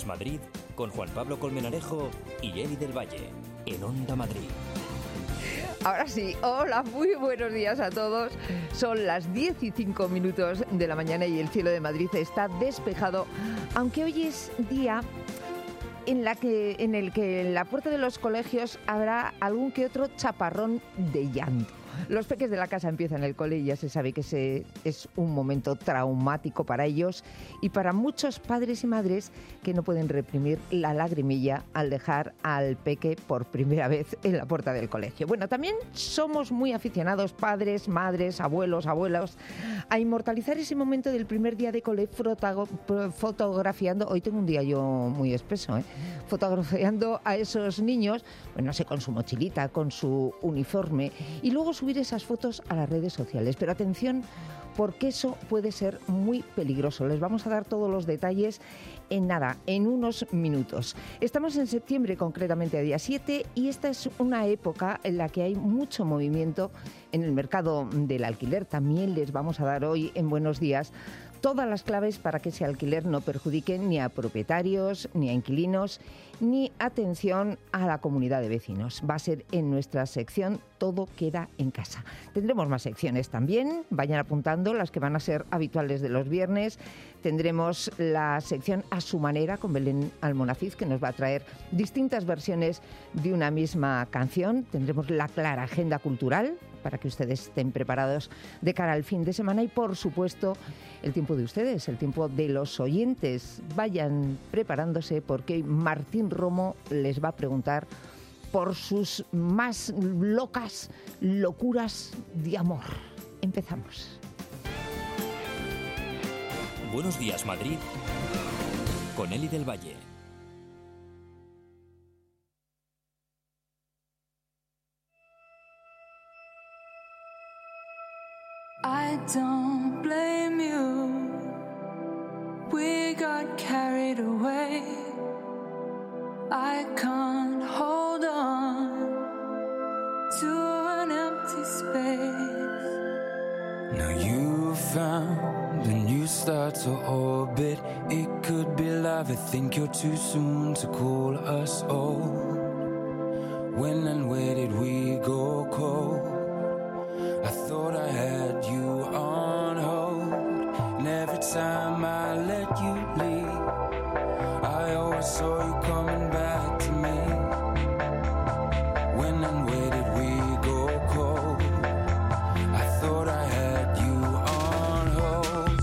Días Madrid con Juan Pablo Colmenarejo y Eli del Valle en Onda Madrid. Ahora sí, hola, muy buenos días a todos. Son las 10:05 de la mañana y el cielo de Madrid está despejado, aunque hoy es día en el que en la puerta de los colegios habrá algún que otro chaparrón de llanto. Los peques de la casa empiezan el cole y ya se sabe que ese es un momento traumático para ellos y para muchos padres y madres que no pueden reprimir la lagrimilla al dejar al peque por primera vez en la puerta del colegio. Bueno, también somos muy aficionados, padres, madres, abuelos, abuelas, a inmortalizar ese momento del primer día de cole fotografiando. Hoy tengo un día yo muy espeso, fotografiando a esos niños, pues no sé, con su mochilita, con su uniforme, y luego subir esas fotos a las redes sociales. Pero atención, porque eso puede ser muy peligroso. Les vamos a dar todos los detalles en unos minutos. Estamos en septiembre, concretamente a día 7, y esta es una época en la que hay mucho movimiento en el mercado del alquiler. También les vamos a dar hoy en Buenos Días todas las claves para que ese alquiler no perjudique ni a propietarios, ni a inquilinos, ni, atención, a la comunidad de vecinos. Va a ser en nuestra sección Todo queda en casa. Tendremos más secciones también, vayan apuntando las que van a ser habituales de los viernes. Tendremos la sección A su manera con Belén Almonacid, que nos va a traer distintas versiones de una misma canción. Tendremos la clara agenda cultural para que ustedes estén preparados de cara al fin de semana y, por supuesto, el tiempo de ustedes, el tiempo de los oyentes. Vayan preparándose porque hoy Martín Romo les va a preguntar por sus más locas locuras de amor. Empezamos. Buenos Días Madrid con Eli del Valle. I don't blame you. We got carried away. I can't hold on to an empty space. Now you found a new star to orbit. It could be love. I think you're too soon to call us old. When and where did we go cold? I thought I had you on hold, and every time I let you leave, I always saw you coming back to me. When and where did we go cold? I thought I had you on hold.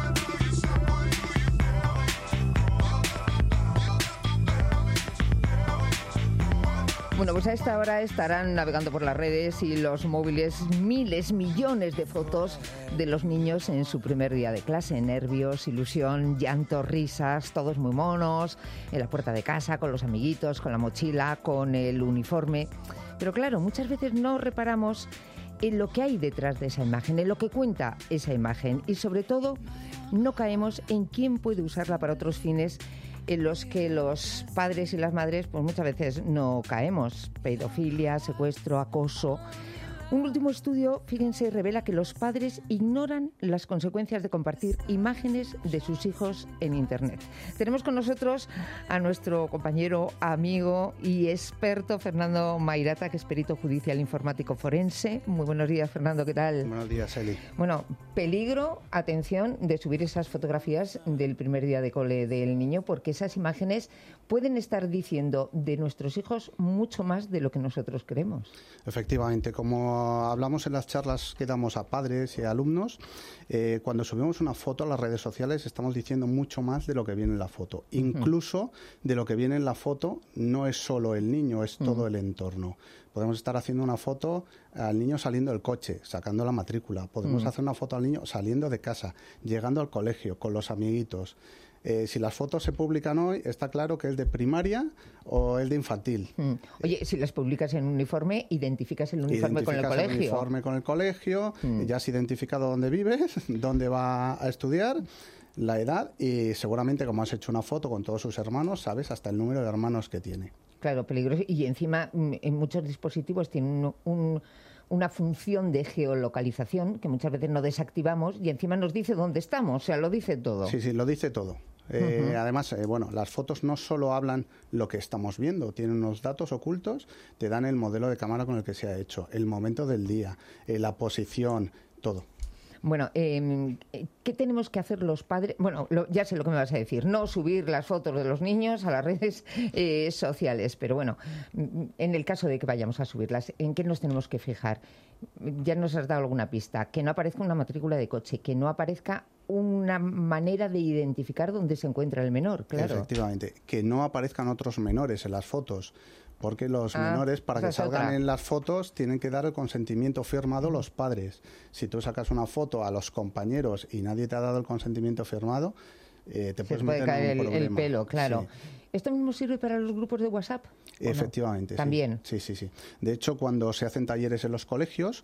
Bueno, pues a esta hora estarán navegando por las redes y los móviles miles, millones de fotos de los niños en su primer día de clase. Nervios, ilusión, llanto, risas, todos muy monos, en la puerta de casa, con los amiguitos, con la mochila, con el uniforme. Pero claro, muchas veces no reparamos en lo que hay detrás de esa imagen, en lo que cuenta esa imagen y, sobre todo, no caemos en quién puede usarla para otros fines en los que los padres y las madres pues muchas veces no caemos. Pedofilia, secuestro, acoso. Un último estudio, fíjense, revela que los padres ignoran las consecuencias de compartir imágenes de sus hijos en Internet. Tenemos con nosotros a nuestro compañero, amigo y experto Fernando Mairata, que es perito judicial informático forense. Muy buenos días, Fernando, ¿qué tal? Buenos días, Eli. Bueno, peligro, atención, de subir esas fotografías del primer día de cole del niño, porque esas imágenes pueden estar diciendo de nuestros hijos mucho más de lo que nosotros creemos. Efectivamente, como hablamos en las charlas que damos a padres y a alumnos, cuando subimos una foto a las redes sociales estamos diciendo mucho más de lo que viene en la foto. Incluso de lo que viene en la foto no es solo el niño, es todo el entorno. Podemos estar haciendo una foto al niño saliendo del coche, sacando la matrícula. Podemos hacer una foto al niño saliendo de casa, llegando al colegio, con los amiguitos. Si las fotos se publican hoy, está claro que es de primaria o es de infantil. Oye, si las publicas en uniforme, identificas el uniforme con el colegio. El uniforme con el colegio, ya has identificado dónde vives, dónde va a estudiar, la edad y seguramente, como has hecho una foto con todos sus hermanos, sabes hasta el número de hermanos que tiene. Claro, peligroso. Y encima, en muchos dispositivos tienen una función de geolocalización que muchas veces no desactivamos y encima nos dice dónde estamos, o sea, lo dice todo. Sí, lo dice todo. Además, bueno, las fotos no solo hablan lo que estamos viendo, tienen unos datos ocultos, te dan el modelo de cámara con el que se ha hecho, el momento del día, la posición, todo. Bueno, ¿qué tenemos que hacer los padres? Bueno, ya sé lo que me vas a decir, no subir las fotos de los niños a las redes sociales, pero bueno, en el caso de que vayamos a subirlas, ¿en qué nos tenemos que fijar? Ya nos has dado alguna pista, que no aparezca una matrícula de coche, que no aparezca una manera de identificar dónde se encuentra el menor, claro. Efectivamente, que no aparezcan otros menores en las fotos. Porque los menores, para que salgan en las fotos, tienen que dar el consentimiento firmado los padres. Si tú sacas una foto a los compañeros y nadie te ha dado el consentimiento firmado, te puedes meter caer en un problema. El pelo, claro. Sí. ¿Esto mismo sirve para los grupos de WhatsApp? Efectivamente, no? ¿También? Sí. De hecho, cuando se hacen talleres en los colegios,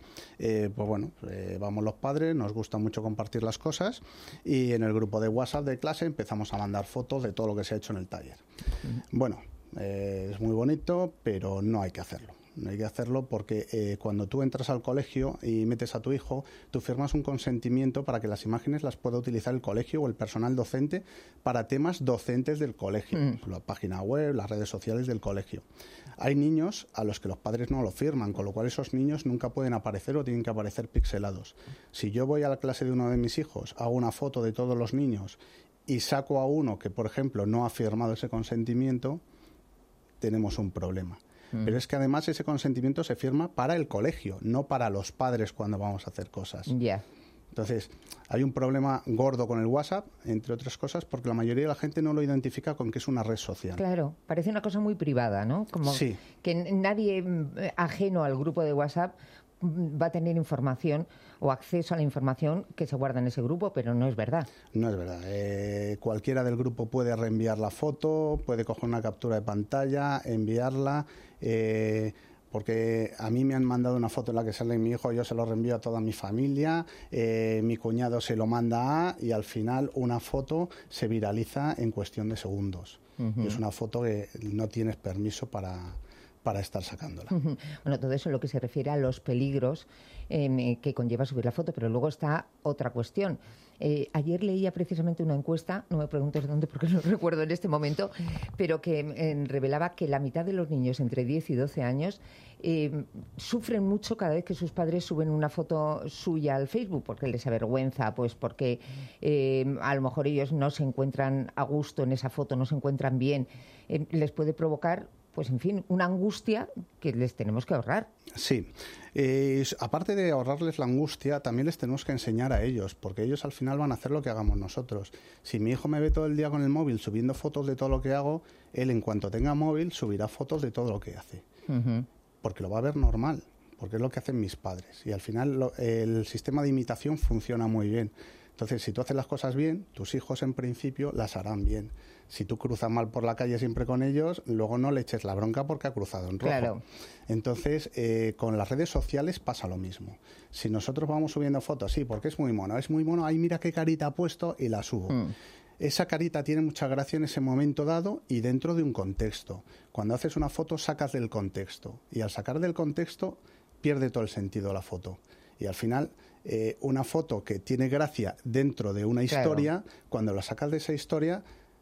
vamos los padres, nos gusta mucho compartir las cosas y en el grupo de WhatsApp de clase empezamos a mandar fotos de todo lo que se ha hecho en el taller. Bueno, es muy bonito, pero no hay que hacerlo. No hay que hacerlo porque cuando tú entras al colegio y metes a tu hijo, tú firmas un consentimiento para que las imágenes las pueda utilizar el colegio o el personal docente para temas docentes del colegio, la página web, las redes sociales del colegio. Hay niños a los que los padres no lo firman, con lo cual esos niños nunca pueden aparecer o tienen que aparecer pixelados. Si yo voy a la clase de uno de mis hijos, hago una foto de todos los niños y saco a uno que, por ejemplo, no ha firmado ese consentimiento, tenemos un problema. Pero es que además ese consentimiento se firma para el colegio, no para los padres cuando vamos a hacer cosas. Ya. Entonces, hay un problema gordo con el WhatsApp, entre otras cosas, porque la mayoría de la gente no lo identifica con que es una red social. Claro, parece una cosa muy privada, ¿no? Como sí. Que nadie ajeno al grupo de WhatsApp va a tener información o acceso a la información que se guarda en ese grupo, pero no es verdad. No es verdad. Cualquiera del grupo puede reenviar la foto, puede coger una captura de pantalla, enviarla, porque a mí me han mandado una foto en la que sale mi hijo, yo se lo reenvío a toda mi familia, mi cuñado se lo manda y al final una foto se viraliza en cuestión de segundos. Es una foto que no tienes permiso para estar sacándola. Bueno, todo eso es lo que se refiere a los peligros que conlleva subir la foto, pero luego está otra cuestión. Ayer leía precisamente una encuesta, no me preguntes dónde porque no recuerdo en este momento, pero que revelaba que la mitad de los niños entre 10 y 12 años sufren mucho cada vez que sus padres suben una foto suya al Facebook, porque les avergüenza, pues porque a lo mejor ellos no se encuentran a gusto en esa foto, no se encuentran bien, les puede provocar, pues en fin, una angustia que les tenemos que ahorrar. Sí. Aparte de ahorrarles la angustia, también les tenemos que enseñar a ellos, porque ellos al final van a hacer lo que hagamos nosotros. Si mi hijo me ve todo el día con el móvil subiendo fotos de todo lo que hago, él en cuanto tenga móvil subirá fotos de todo lo que hace. Porque lo va a ver normal, porque es lo que hacen mis padres. Y al final el sistema de imitación funciona muy bien. Entonces, si tú haces las cosas bien, tus hijos en principio las harán bien. Si tú cruzas mal por la calle siempre con ellos, luego no le eches la bronca porque ha cruzado en rojo. Claro. Entonces, con las redes sociales pasa lo mismo. Si nosotros vamos subiendo fotos, sí, porque es muy mono, ay, mira qué carita ha puesto y la subo. Esa carita tiene mucha gracia en ese momento dado y dentro de un contexto. Cuando haces una foto, sacas del contexto. Y al sacar del contexto, pierde todo el sentido la foto. Y al final, una foto que tiene gracia dentro de una historia, cuando la sacas de esa historia,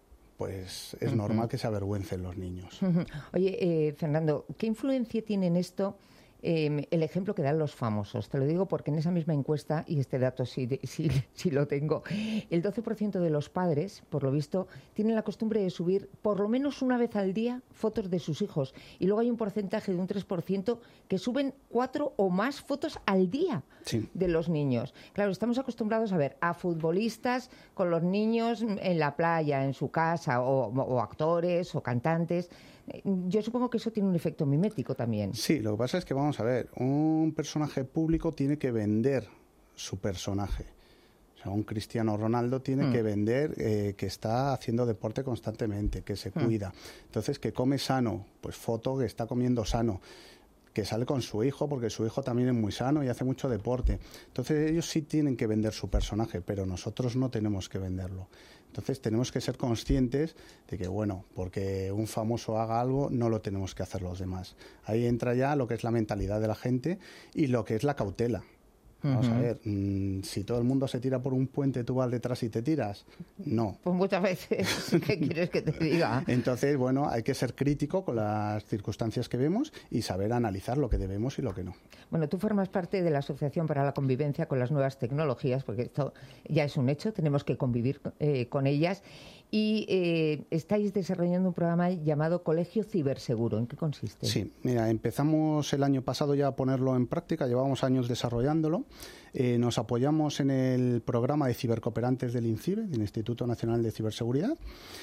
pues es normal que se avergüencen los niños. Oye, Fernando, ¿qué influencia tiene en esto el ejemplo que dan los famosos? Te lo digo porque en esa misma encuesta, y este dato sí lo tengo, el 12% de los padres, por lo visto, tienen la costumbre de subir por lo menos una vez al día fotos de sus hijos. Y luego hay un porcentaje de un 3% que suben 4 o más fotos al día de los niños. Claro, estamos acostumbrados a ver a futbolistas con los niños en la playa, en su casa, o actores o cantantes. Yo supongo que eso tiene un efecto mimético también. Sí, lo que pasa es que, vamos a ver, un personaje público tiene que vender su personaje. O sea, un Cristiano Ronaldo tiene que vender que está haciendo deporte constantemente, que se cuida. Entonces, que come sano, pues foto que está comiendo sano. Que sale con su hijo, porque su hijo también es muy sano y hace mucho deporte. Entonces, ellos sí tienen que vender su personaje, pero nosotros no tenemos que venderlo. Entonces tenemos que ser conscientes de que, bueno, porque un famoso haga algo, no lo tenemos que hacer los demás. Ahí entra ya lo que es la mentalidad de la gente y lo que es la cautela. Vamos a ver, si todo el mundo se tira por un puente, ¿tú vas detrás y te tiras? No. Pues muchas veces, ¿qué quieres que te diga? Entonces, bueno, hay que ser crítico con las circunstancias que vemos y saber analizar lo que debemos y lo que no. Bueno, tú formas parte de la Asociación para la Convivencia con las Nuevas Tecnologías, porque esto ya es un hecho, tenemos que convivir con ellas, y estáis desarrollando un programa llamado Colegio Ciberseguro. ¿En qué consiste? Sí, mira, empezamos el año pasado ya a ponerlo en práctica, llevamos años desarrollándolo. Nos apoyamos en el programa de cibercooperantes del INCIBE, del Instituto Nacional de Ciberseguridad.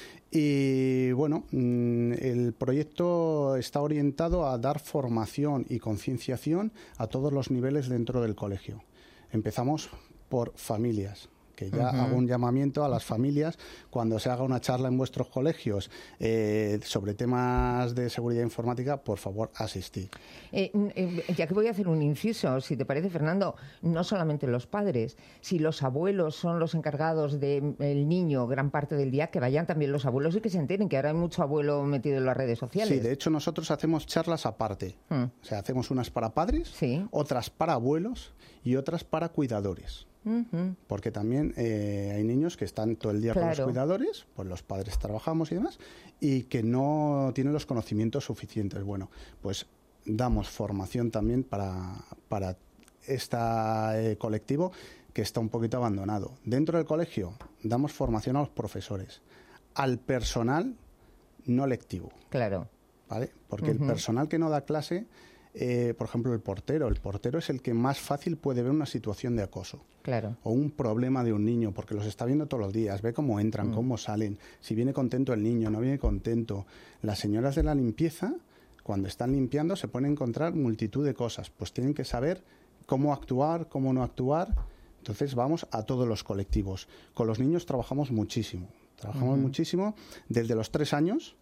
Y bueno, el proyecto está orientado a dar formación y concienciación a todos los niveles dentro del colegio. Empezamos por familias, que ya hago un llamamiento a las familias cuando se haga una charla en vuestros colegios sobre temas de seguridad informática, por favor, asistid. Ya que voy a hacer un inciso, si te parece, Fernando, no solamente los padres, si los abuelos son los encargados del niño gran parte del día, que vayan también los abuelos y que se enteren, que ahora hay mucho abuelo metido en las redes sociales. Sí, de hecho nosotros hacemos charlas aparte. O sea, hacemos unas para padres, sí, otras para abuelos y otras para cuidadores. Porque también hay niños que están todo el día con los cuidadores, pues los padres trabajamos y demás, y que no tienen los conocimientos suficientes. Bueno, pues damos formación también para este colectivo que está un poquito abandonado. Dentro del colegio damos formación a los profesores, al personal no lectivo. Claro. ¿Vale? Porque el personal que no da clase... por ejemplo, el portero es el que más fácil puede ver una situación de acoso. Claro. O un problema de un niño, porque los está viendo todos los días, ve cómo entran, cómo salen, si viene contento el niño, no viene contento. Las señoras de la limpieza, cuando están limpiando, se pueden encontrar multitud de cosas, pues tienen que saber cómo actuar, cómo no actuar. Entonces vamos a todos los colectivos. Con los niños trabajamos muchísimo desde los 3 años,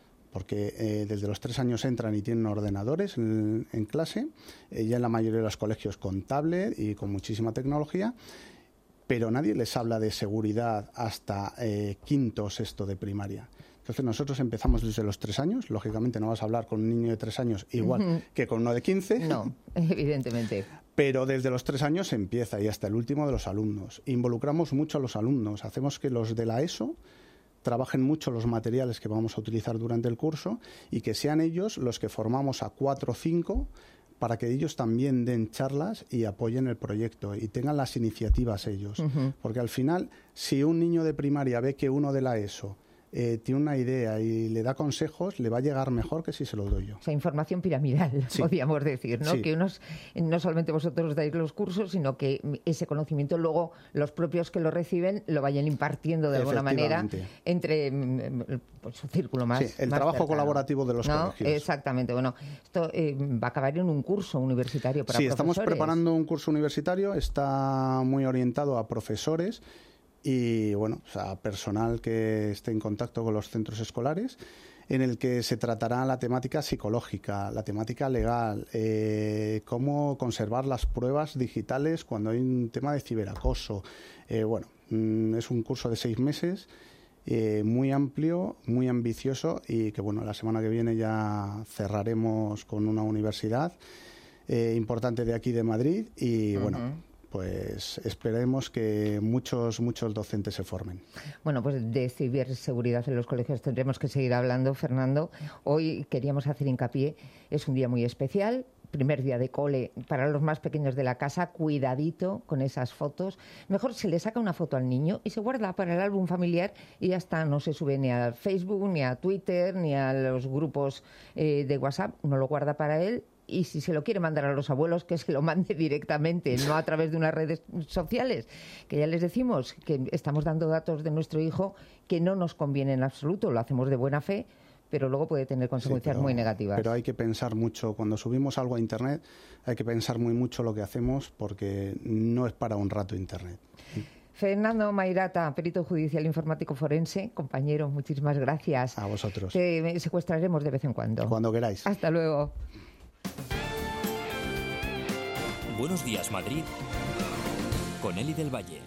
porque desde los 3 años entran y tienen ordenadores en clase, ya en la mayoría de los colegios con tablet y con muchísima tecnología, pero nadie les habla de seguridad hasta quinto o sexto de primaria. Entonces nosotros empezamos desde los 3 años, lógicamente no vas a hablar con un niño de 3 años igual que con uno de 15. No, evidentemente. Pero desde los 3 años se empieza y hasta el último de los alumnos. Involucramos mucho a los alumnos, hacemos que los de la ESO trabajen mucho los materiales que vamos a utilizar durante el curso y que sean ellos los que formamos a 4 o 5 para que ellos también den charlas y apoyen el proyecto y tengan las iniciativas ellos. Porque al final, si un niño de primaria ve que uno de la ESO tiene una idea y le da consejos, le va a llegar mejor que si se lo doy yo. O sea, información piramidal, sí, podríamos decir, ¿no? Sí. Que no solamente vosotros dais los cursos, sino que ese conocimiento luego los propios que lo reciben lo vayan impartiendo de alguna manera entre pues, su círculo más. Sí, el más trabajo cercano, colaborativo de los colegios. Exactamente. Bueno, esto va a acabar en un curso universitario para profesores. Sí, estamos preparando un curso universitario, está muy orientado a profesores y bueno, o sea, personal que esté en contacto con los centros escolares, en el que se tratará la temática psicológica, la temática legal, cómo conservar las pruebas digitales cuando hay un tema de ciberacoso. Bueno, es un curso de 6 meses, muy amplio, muy ambicioso y que bueno, la semana que viene ya cerraremos con una universidad importante de aquí de Madrid y bueno, pues esperemos que muchos docentes se formen. Bueno, pues de ciberseguridad en los colegios tendremos que seguir hablando, Fernando. Hoy queríamos hacer hincapié, es un día muy especial, primer día de cole para los más pequeños de la casa, cuidadito con esas fotos. Mejor se le saca una foto al niño y se guarda para el álbum familiar y ya está, no se sube ni a Facebook, ni a Twitter, ni a los grupos de WhatsApp, uno lo guarda para él. Y si se lo quiere mandar a los abuelos, que se lo mande directamente, no a través de unas redes sociales, que ya les decimos que estamos dando datos de nuestro hijo que no nos conviene en absoluto, lo hacemos de buena fe, pero luego puede tener consecuencias muy negativas. Pero hay que pensar mucho, cuando subimos algo a Internet, hay que pensar muy mucho lo que hacemos porque no es para un rato Internet. Fernando Mairata, perito judicial informático forense, compañero, muchísimas gracias. A vosotros. Te secuestraremos de vez en cuando. Cuando queráis. Hasta luego. Buenos días, Madrid, con Eli del Valle.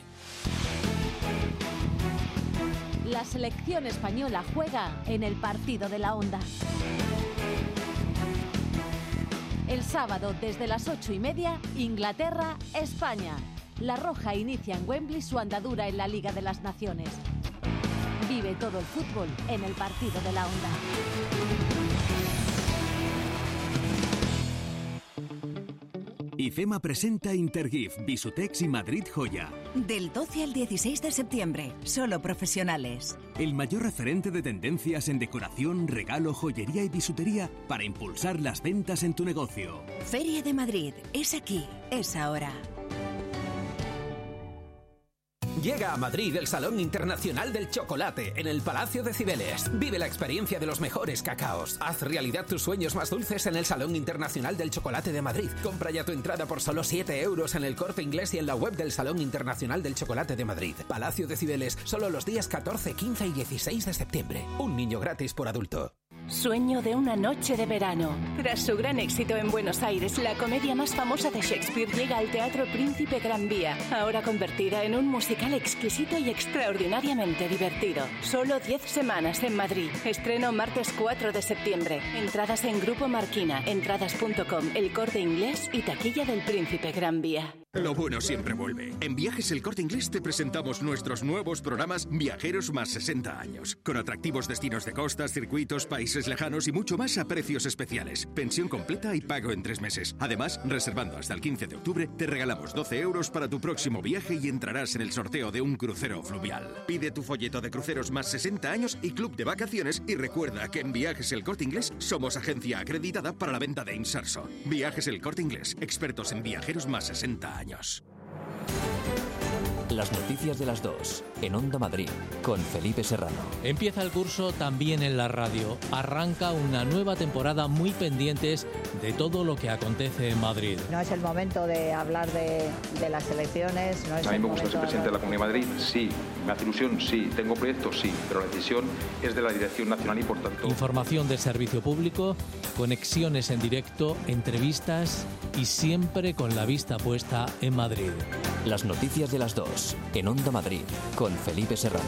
La selección española juega en el partido de la Onda. El sábado, desde las 8:30, Inglaterra-España. La Roja inicia en Wembley su andadura en la Liga de las Naciones. Vive todo el fútbol en el partido de la Onda. IFEMA presenta Intergif, Bisutex y Madrid Joya. Del 12 al 16 de septiembre, solo profesionales. El mayor referente de tendencias en decoración, regalo, joyería y bisutería para impulsar las ventas en tu negocio. Feria de Madrid, es aquí, es ahora. Llega a Madrid el Salón Internacional del Chocolate en el Palacio de Cibeles. Vive la experiencia de los mejores cacaos. Haz realidad tus sueños más dulces en el Salón Internacional del Chocolate de Madrid. Compra ya tu entrada por solo 7 euros en el Corte Inglés y en la web del Salón Internacional del Chocolate de Madrid. Palacio de Cibeles, solo los días 14, 15 y 16 de septiembre. Un niño gratis por adulto. Sueño de una noche de verano. Tras su gran éxito en Buenos Aires, la comedia más famosa de Shakespeare llega al Teatro Príncipe Gran Vía, ahora convertida en un musical exquisito y extraordinariamente divertido. Solo 10 semanas en Madrid. Estreno martes 4 de septiembre. Entradas en Grupo Marquina, entradas.com, El Corte Inglés y taquilla del Príncipe Gran Vía. Lo bueno siempre vuelve. En Viajes El Corte Inglés te presentamos nuestros nuevos programas Viajeros más 60 años, con atractivos destinos de costas, circuitos, países lejanos y mucho más a precios especiales. Pensión completa y pago en 3 meses. Además, reservando hasta el 15 de octubre, te regalamos 12 euros para tu próximo viaje y entrarás en el sorteo de un crucero fluvial. Pide tu folleto de cruceros más 60 años y club de vacaciones y recuerda que en Viajes El Corte Inglés somos agencia acreditada para la venta de Inserso. Viajes El Corte Inglés, expertos en viajeros más 60 años. Las noticias de las 2 en Onda Madrid con Felipe Serrano. Empieza el curso también en la radio. Arranca una nueva temporada muy pendientes de todo lo que acontece en Madrid. No es el momento de hablar de las elecciones. No es a mí me gusta ser presidente de la Comunidad de Madrid, sí. Me hace ilusión, sí. Tengo proyectos, sí. Pero la decisión es de la Dirección Nacional y por tanto... Información del servicio público, conexiones en directo, entrevistas y siempre con la vista puesta en Madrid. Las noticias de las 2 en Onda Madrid con Felipe Serrano.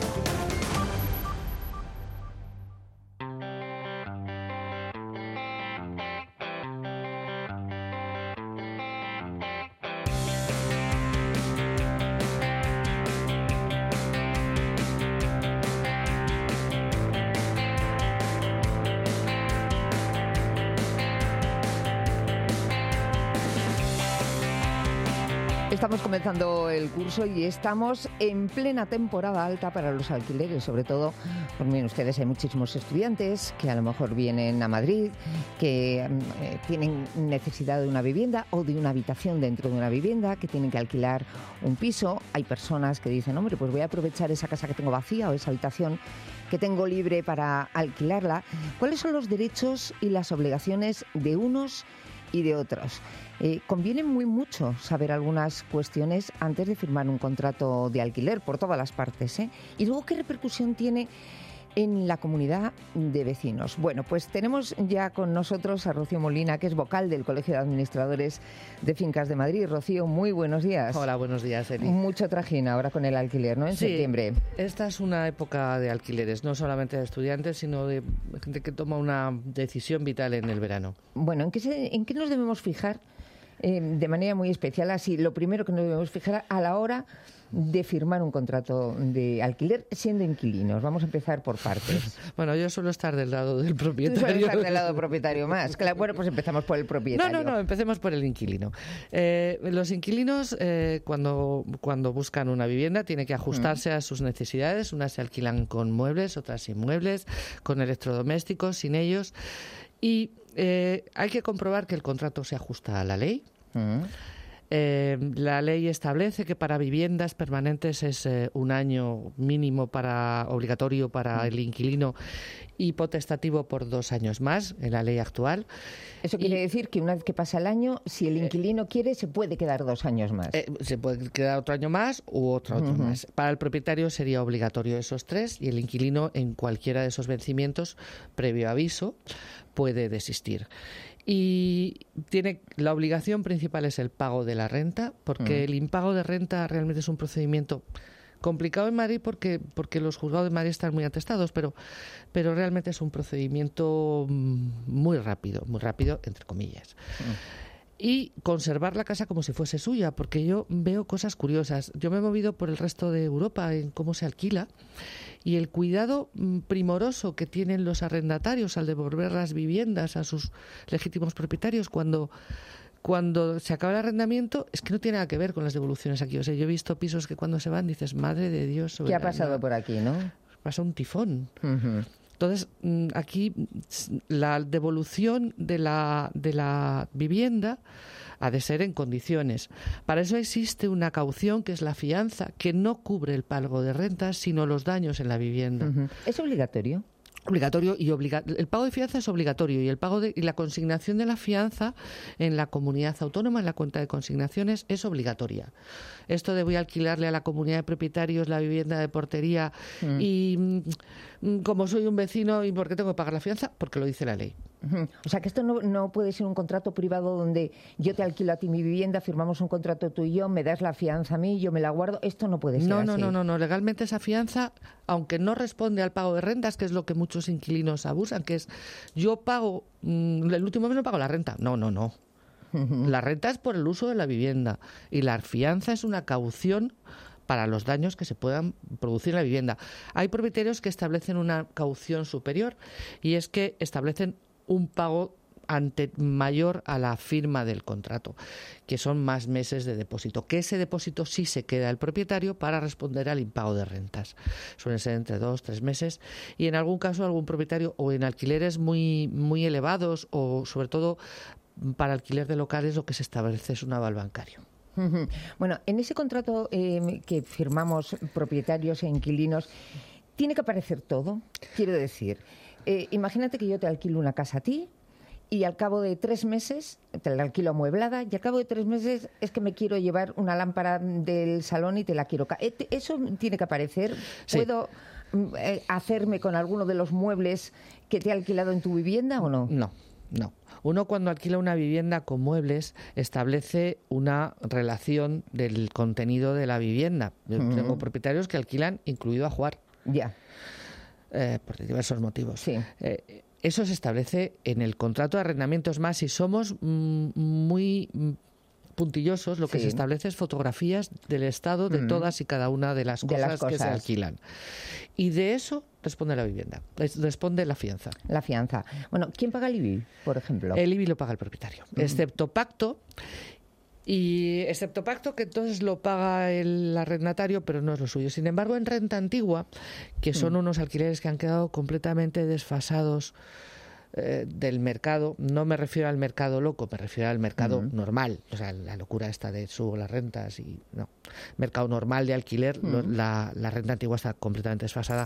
Estamos comenzando el curso y estamos en plena temporada alta para los alquileres, sobre todo, pues miren ustedes, hay muchísimos estudiantes que a lo mejor vienen a Madrid, que tienen necesidad de una vivienda o de una habitación dentro de una vivienda, que tienen que alquilar un piso. Hay personas que dicen, hombre, pues voy a aprovechar esa casa que tengo vacía o esa habitación que tengo libre para alquilarla. ¿Cuáles son los derechos y las obligaciones de unos y de otros? Conviene mucho saber algunas cuestiones antes de firmar un contrato de alquiler por todas las partes, ¿eh? Y luego, ¿qué repercusión tiene en la comunidad de vecinos? Bueno, pues tenemos ya con nosotros a Rocío Molina, que es vocal del Colegio de Administradores de Fincas de Madrid. Rocío, muy buenos días. Hola, buenos días, Eli. Mucho trajín ahora con el alquiler, ¿no? En septiembre. Esta es una época de alquileres, no solamente de estudiantes, sino de gente que toma una decisión vital en el verano. Bueno, ¿en qué nos debemos fijar? De manera muy especial, así, lo primero que nos debemos fijar a la hora de firmar un contrato de alquiler siendo inquilinos. Vamos a empezar por partes. Bueno, yo suelo estar del lado del propietario. Tú sueles estar del lado del propietario más. Claro, bueno, pues empezamos por el propietario. No, empecemos por el inquilino. Los inquilinos, cuando buscan una vivienda, tienen que ajustarse a sus necesidades. Unas se alquilan con muebles, otras sin muebles, con electrodomésticos, sin ellos. Y hay que comprobar que el contrato se ajusta a la ley. La ley establece que para viviendas permanentes es 1 año mínimo obligatorio para el inquilino y potestativo por 2 años más en la ley actual. Eso quiere decir que una vez que pasa el año, si el inquilino quiere, se puede quedar 2 años más. Se puede quedar otro año más u otro año más. Para el propietario sería obligatorio esos 3 y el inquilino en cualquiera de esos vencimientos, previo aviso, puede desistir. Y la obligación principal es el pago de la renta, porque el impago de renta realmente es un procedimiento Complicado en Madrid porque los juzgados de Madrid están muy atestados, pero realmente es un procedimiento muy rápido, entre comillas. Y conservar la casa como si fuese suya, porque yo veo cosas curiosas. Yo me he movido por el resto de Europa en cómo se alquila y el cuidado primoroso que tienen los arrendatarios al devolver las viviendas a sus legítimos propietarios cuando se acaba el arrendamiento, es que no tiene nada que ver con las devoluciones aquí. O sea, yo he visto pisos que cuando se van dices, madre de Dios. ¿Qué ha pasado por aquí, no? Pasa un tifón. Entonces, aquí la devolución de la vivienda ha de ser en condiciones. Para eso existe una caución que es la fianza, que no cubre el pago de rentas, sino los daños en la vivienda. ¿Es obligatorio? Obligatorio y el pago de fianza es obligatorio y el pago y la consignación de la fianza en la comunidad autónoma, en la cuenta de consignaciones, es obligatoria. Esto de voy a alquilarle a la comunidad de propietarios la vivienda de portería y como soy un vecino, ¿y por qué tengo que pagar la fianza? Porque lo dice la ley. O sea, que esto no puede ser un contrato privado donde yo te alquilo a ti mi vivienda, firmamos un contrato tú y yo, me das la fianza a mí, yo me la guardo. Esto no puede ser así. No. Legalmente esa fianza, aunque no responde al pago de rentas, que es lo que muchos inquilinos abusan, que es yo pago, el último mes no pago la renta. No. La renta es por el uso de la vivienda y la fianza es una caución para los daños que se puedan producir en la vivienda. Hay propietarios que establecen una caución superior y es que establecen un pago mayor a la firma del contrato, que son más meses de depósito, que ese depósito sí se queda el propietario para responder al impago de rentas. Suelen ser entre 2-3 meses y en algún caso algún propietario o en alquileres muy, muy elevados o sobre todo para alquiler de locales lo que se establece es un aval bancario. Bueno, en ese contrato que firmamos propietarios e inquilinos, ¿tiene que aparecer todo? Quiero decir, imagínate que yo te alquilo una casa a ti y al cabo de 3 meses, te la alquilo amueblada, y al cabo de 3 meses es que me quiero llevar una lámpara del salón y te la quiero... ¿Eso tiene que aparecer? Sí. ¿Puedo hacerme con alguno de los muebles que te he alquilado en tu vivienda o no? No. Uno cuando alquila una vivienda con muebles establece una relación del contenido de la vivienda. Yo tengo propietarios que alquilan incluido ajuar. Ya. Por diversos motivos. Sí. Eso se establece en el contrato de arrendamientos más. Si somos muy puntillosos, lo que se establece es fotografías del estado de todas y cada una de las cosas que se alquilan. Y de eso responde la vivienda, responde la fianza. La fianza. Bueno, ¿quién paga el IBI, por ejemplo? El IBI lo paga el propietario, excepto pacto que entonces lo paga el arrendatario, pero no es lo suyo. Sin embargo, en renta antigua, que son unos alquileres que han quedado completamente desfasados del mercado, no me refiero al mercado loco, me refiero al mercado normal, o sea, la locura esta de subo las rentas y no, mercado normal de alquiler, la renta antigua está completamente desfasada.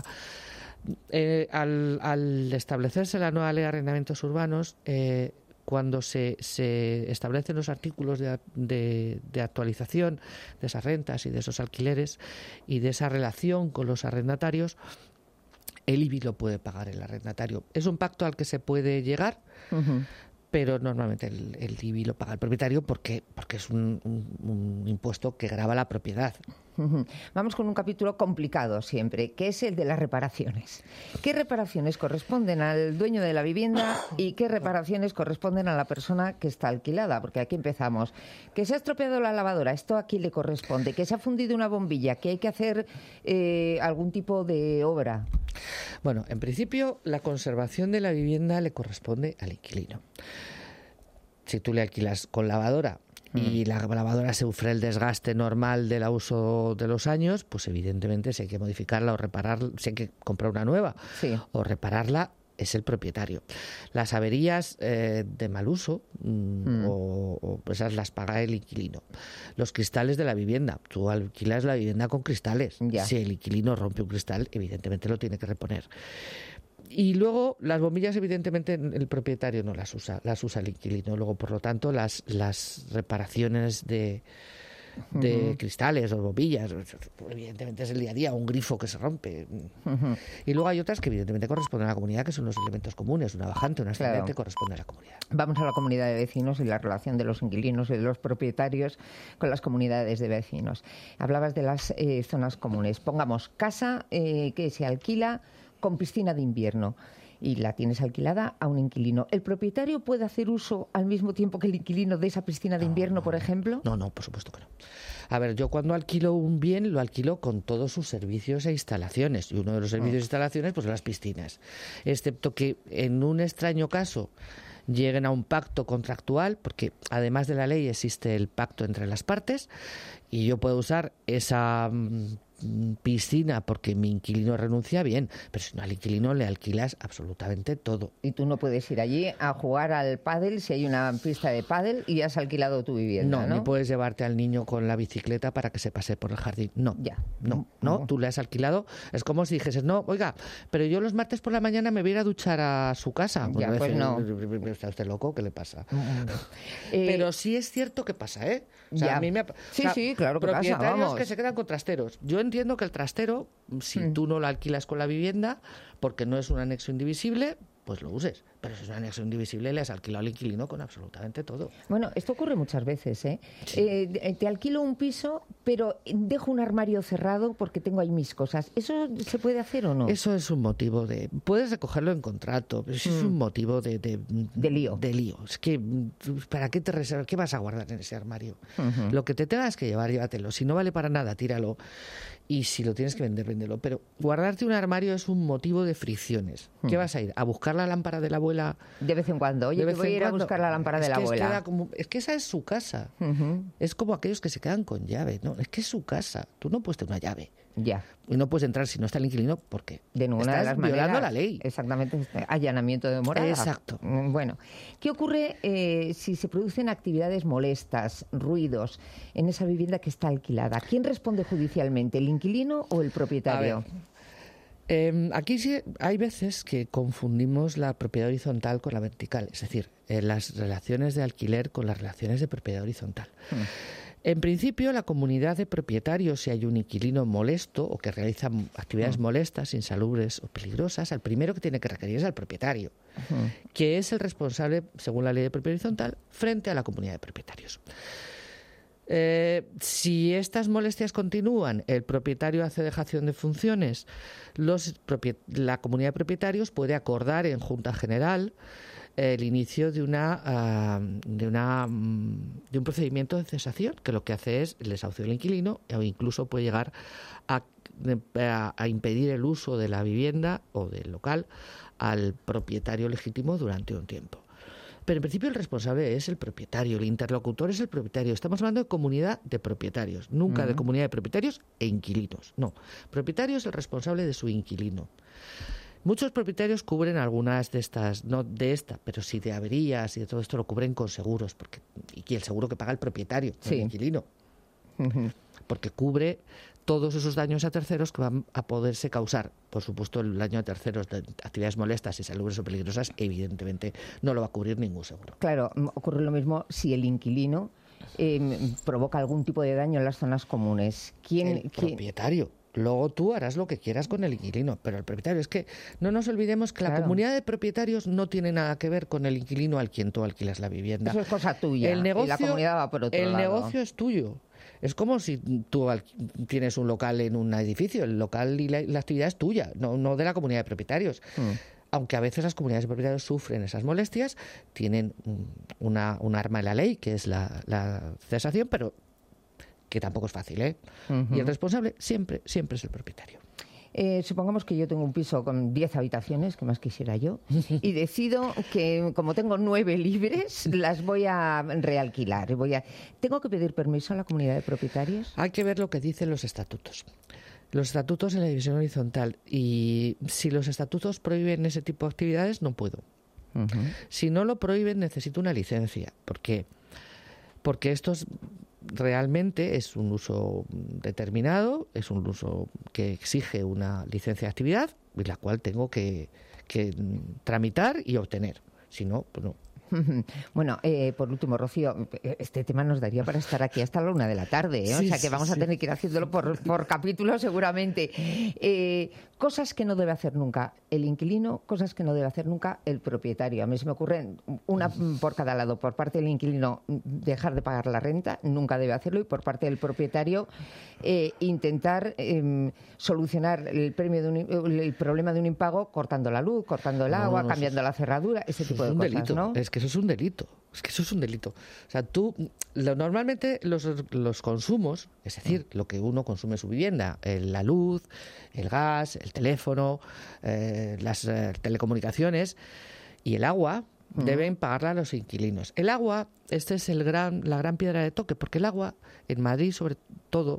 Al establecerse la nueva ley de arrendamientos urbanos, cuando se establecen los artículos de actualización de esas rentas y de esos alquileres y de esa relación con los arrendatarios, el IBI lo puede pagar el arrendatario. Es un pacto al que se puede llegar, pero normalmente el IBI lo paga el propietario porque es un impuesto que grava la propiedad. Vamos con un capítulo complicado siempre, que es el de las reparaciones. ¿Qué reparaciones corresponden al dueño de la vivienda y qué reparaciones corresponden a la persona que está alquilada? Porque aquí empezamos. Que se ha estropeado la lavadora, esto aquí le corresponde. Que se ha fundido una bombilla, que hay que hacer algún tipo de obra. Bueno, en principio la conservación de la vivienda le corresponde al inquilino. Si tú le alquilas con lavadora y la lavadora sufre el desgaste normal del uso de los años, pues evidentemente si hay que modificarla o repararla, si hay que comprar una nueva o repararla, es el propietario. Las averías de mal uso o esas las paga el inquilino. Los cristales de la vivienda. Tú alquilas la vivienda con cristales. Ya. Si el inquilino rompe un cristal, evidentemente lo tiene que reponer. Y luego las bombillas, evidentemente, el propietario no las usa el inquilino. Luego, por lo tanto, las reparaciones de de cristales o bombillas. Evidentemente es el día a día, un grifo que se rompe. Y luego hay otras que evidentemente corresponden a la comunidad, que son los elementos comunes. Una bajante, una ascendente, corresponde a la comunidad. Vamos a la comunidad de vecinos y la relación de los inquilinos y de los propietarios con las comunidades de vecinos. Hablabas de las zonas comunes. Pongamos casa que se alquila con piscina de invierno y la tienes alquilada a un inquilino. ¿El propietario puede hacer uso al mismo tiempo que el inquilino de esa piscina de invierno, por ejemplo? No, por supuesto que no. A ver, yo cuando alquilo un bien, lo alquilo con todos sus servicios e instalaciones. Y uno de los servicios e instalaciones, pues las piscinas. Excepto que en un extraño caso lleguen a un pacto contractual, porque además de la ley existe el pacto entre las partes, y yo puedo usar esa piscina porque mi inquilino renuncia, bien, pero si no, al inquilino le alquilas absolutamente todo. Y tú no puedes ir allí a jugar al pádel si hay una pista de pádel y has alquilado tu vivienda, ¿no? Ni puedes llevarte al niño con la bicicleta para que se pase por el jardín. No, tú le has alquilado. Es como si dijeses, no, oiga, pero yo los martes por la mañana me voy a ir a duchar a su casa. Ya, pues no. ¿Está usted loco? ¿Qué le pasa? Pero sí es cierto que pasa, ¿eh? O sea, a mí sí, claro que pasa, propietarios vamos. que se quedan con trasteros. Yo entiendo que el trastero, si tú no lo alquilas con la vivienda, porque no es un anexo indivisible, pues lo uses. Pero si es un anexo indivisible, le has alquilado al inquilino con absolutamente todo. Bueno, esto ocurre muchas veces, ¿eh? Sí. Te alquilo un piso, pero dejo un armario cerrado porque tengo ahí mis cosas. ¿Eso se puede hacer o no? Eso es un motivo de... Puedes recogerlo en contrato, pero eso es un motivo de lío. De lío. Es que, ¿para qué te reservas? ¿Qué vas a guardar en ese armario? Lo que te tengas que llevar, llévatelo. Si no vale para nada, tíralo. Y si lo tienes que vender, véndelo. Pero guardarte un armario es un motivo de fricciones. ¿Qué vas a ir? ¿A buscar la lámpara de la abuela? De vez en cuando. Oye, que voy a ir a buscar la lámpara de la abuela. Es que esa es su casa. Es como aquellos que se quedan con llave. No, es que es su casa. Tú no puedes tener una llave. Ya. Y no puedes entrar si no está el inquilino, ¿por qué? De ninguna de las maneras. Violando la ley. Exactamente. Allanamiento de morada. Exacto. Bueno, ¿qué ocurre si se producen actividades molestas, ruidos en esa vivienda que está alquilada? ¿Quién responde judicialmente, el inquilino o el propietario? Aquí sí hay veces que confundimos la propiedad horizontal con la vertical, es decir, las relaciones de alquiler con las relaciones de propiedad horizontal. En principio, la comunidad de propietarios, si hay un inquilino molesto o que realiza actividades molestas, insalubres o peligrosas, el primero que tiene que requerir es al propietario, que es el responsable, según la ley de propiedad horizontal, frente a la comunidad de propietarios. Si estas molestias continúan, el propietario hace dejación de funciones, la comunidad de propietarios puede acordar en Junta General el inicio de un procedimiento de cesación, que lo que hace es el desahucio del inquilino o incluso puede llegar a impedir el uso de la vivienda o del local al propietario legítimo durante un tiempo. Pero en principio el responsable es el propietario, el interlocutor es el propietario. Estamos hablando de comunidad de propietarios, nunca de comunidad de propietarios e inquilinos. No, propietario es el responsable de su inquilino. Muchos propietarios cubren algunas de estas, no de esta, pero sí de averías y de todo esto lo cubren con seguros, y el seguro que paga el propietario, no el inquilino. Porque cubre todos esos daños a terceros que van a poderse causar. Por supuesto, el daño a terceros de actividades molestas, insalubres o peligrosas, evidentemente no lo va a cubrir ningún seguro. Claro, ocurre lo mismo si el inquilino provoca algún tipo de daño en las zonas comunes. El propietario. Luego tú harás lo que quieras con el inquilino, pero el propietario, es que no nos olvidemos que la comunidad de propietarios no tiene nada que ver con el inquilino al quien tú alquilas la vivienda. Eso es cosa tuya, y la comunidad va por otro lado. El negocio es tuyo. Es como si tú tienes un local en un edificio, el local y la actividad es tuya, no de la comunidad de propietarios. Aunque a veces las comunidades de propietarios sufren esas molestias, tienen un arma en la ley, que es la cesación, pero que tampoco es fácil, ¿eh? Y el responsable siempre es el propietario. Supongamos que yo tengo un piso con 10 habitaciones, que más quisiera yo, y decido que, como tengo 9 libres, las voy a realquilar. ¿Tengo que pedir permiso a la comunidad de propietarios? Hay que ver lo que dicen los estatutos. Los estatutos en la división horizontal. Y si los estatutos prohíben ese tipo de actividades, no puedo. Si no lo prohíben, necesito una licencia. ¿Por qué? Porque estos... Realmente es un uso determinado, es un uso que exige una licencia de actividad y la cual tengo que tramitar y obtener. Si no, pues no. Bueno, por último, Rocío, este tema nos daría para estar aquí hasta la 1 de la tarde, ¿eh? Sí, o sea que vamos a tener que ir haciéndolo por capítulos seguramente. Cosas que no debe hacer nunca el inquilino, cosas que no debe hacer nunca el propietario. A mí se me ocurren una por cada lado. Por parte del inquilino, dejar de pagar la renta, nunca debe hacerlo, y por parte del propietario, intentar solucionar el problema de un impago cortando la luz, cortando el agua, cambiando la cerradura, ese tipo de cosas, delito, ¿no? Es que eso es un delito. O sea, normalmente los consumos, es decir, lo que uno consume en su vivienda, la luz, el gas, el teléfono, las telecomunicaciones y el agua, deben pagarla a los inquilinos. El agua, esta es la gran piedra de toque, porque el agua en Madrid, sobre todo,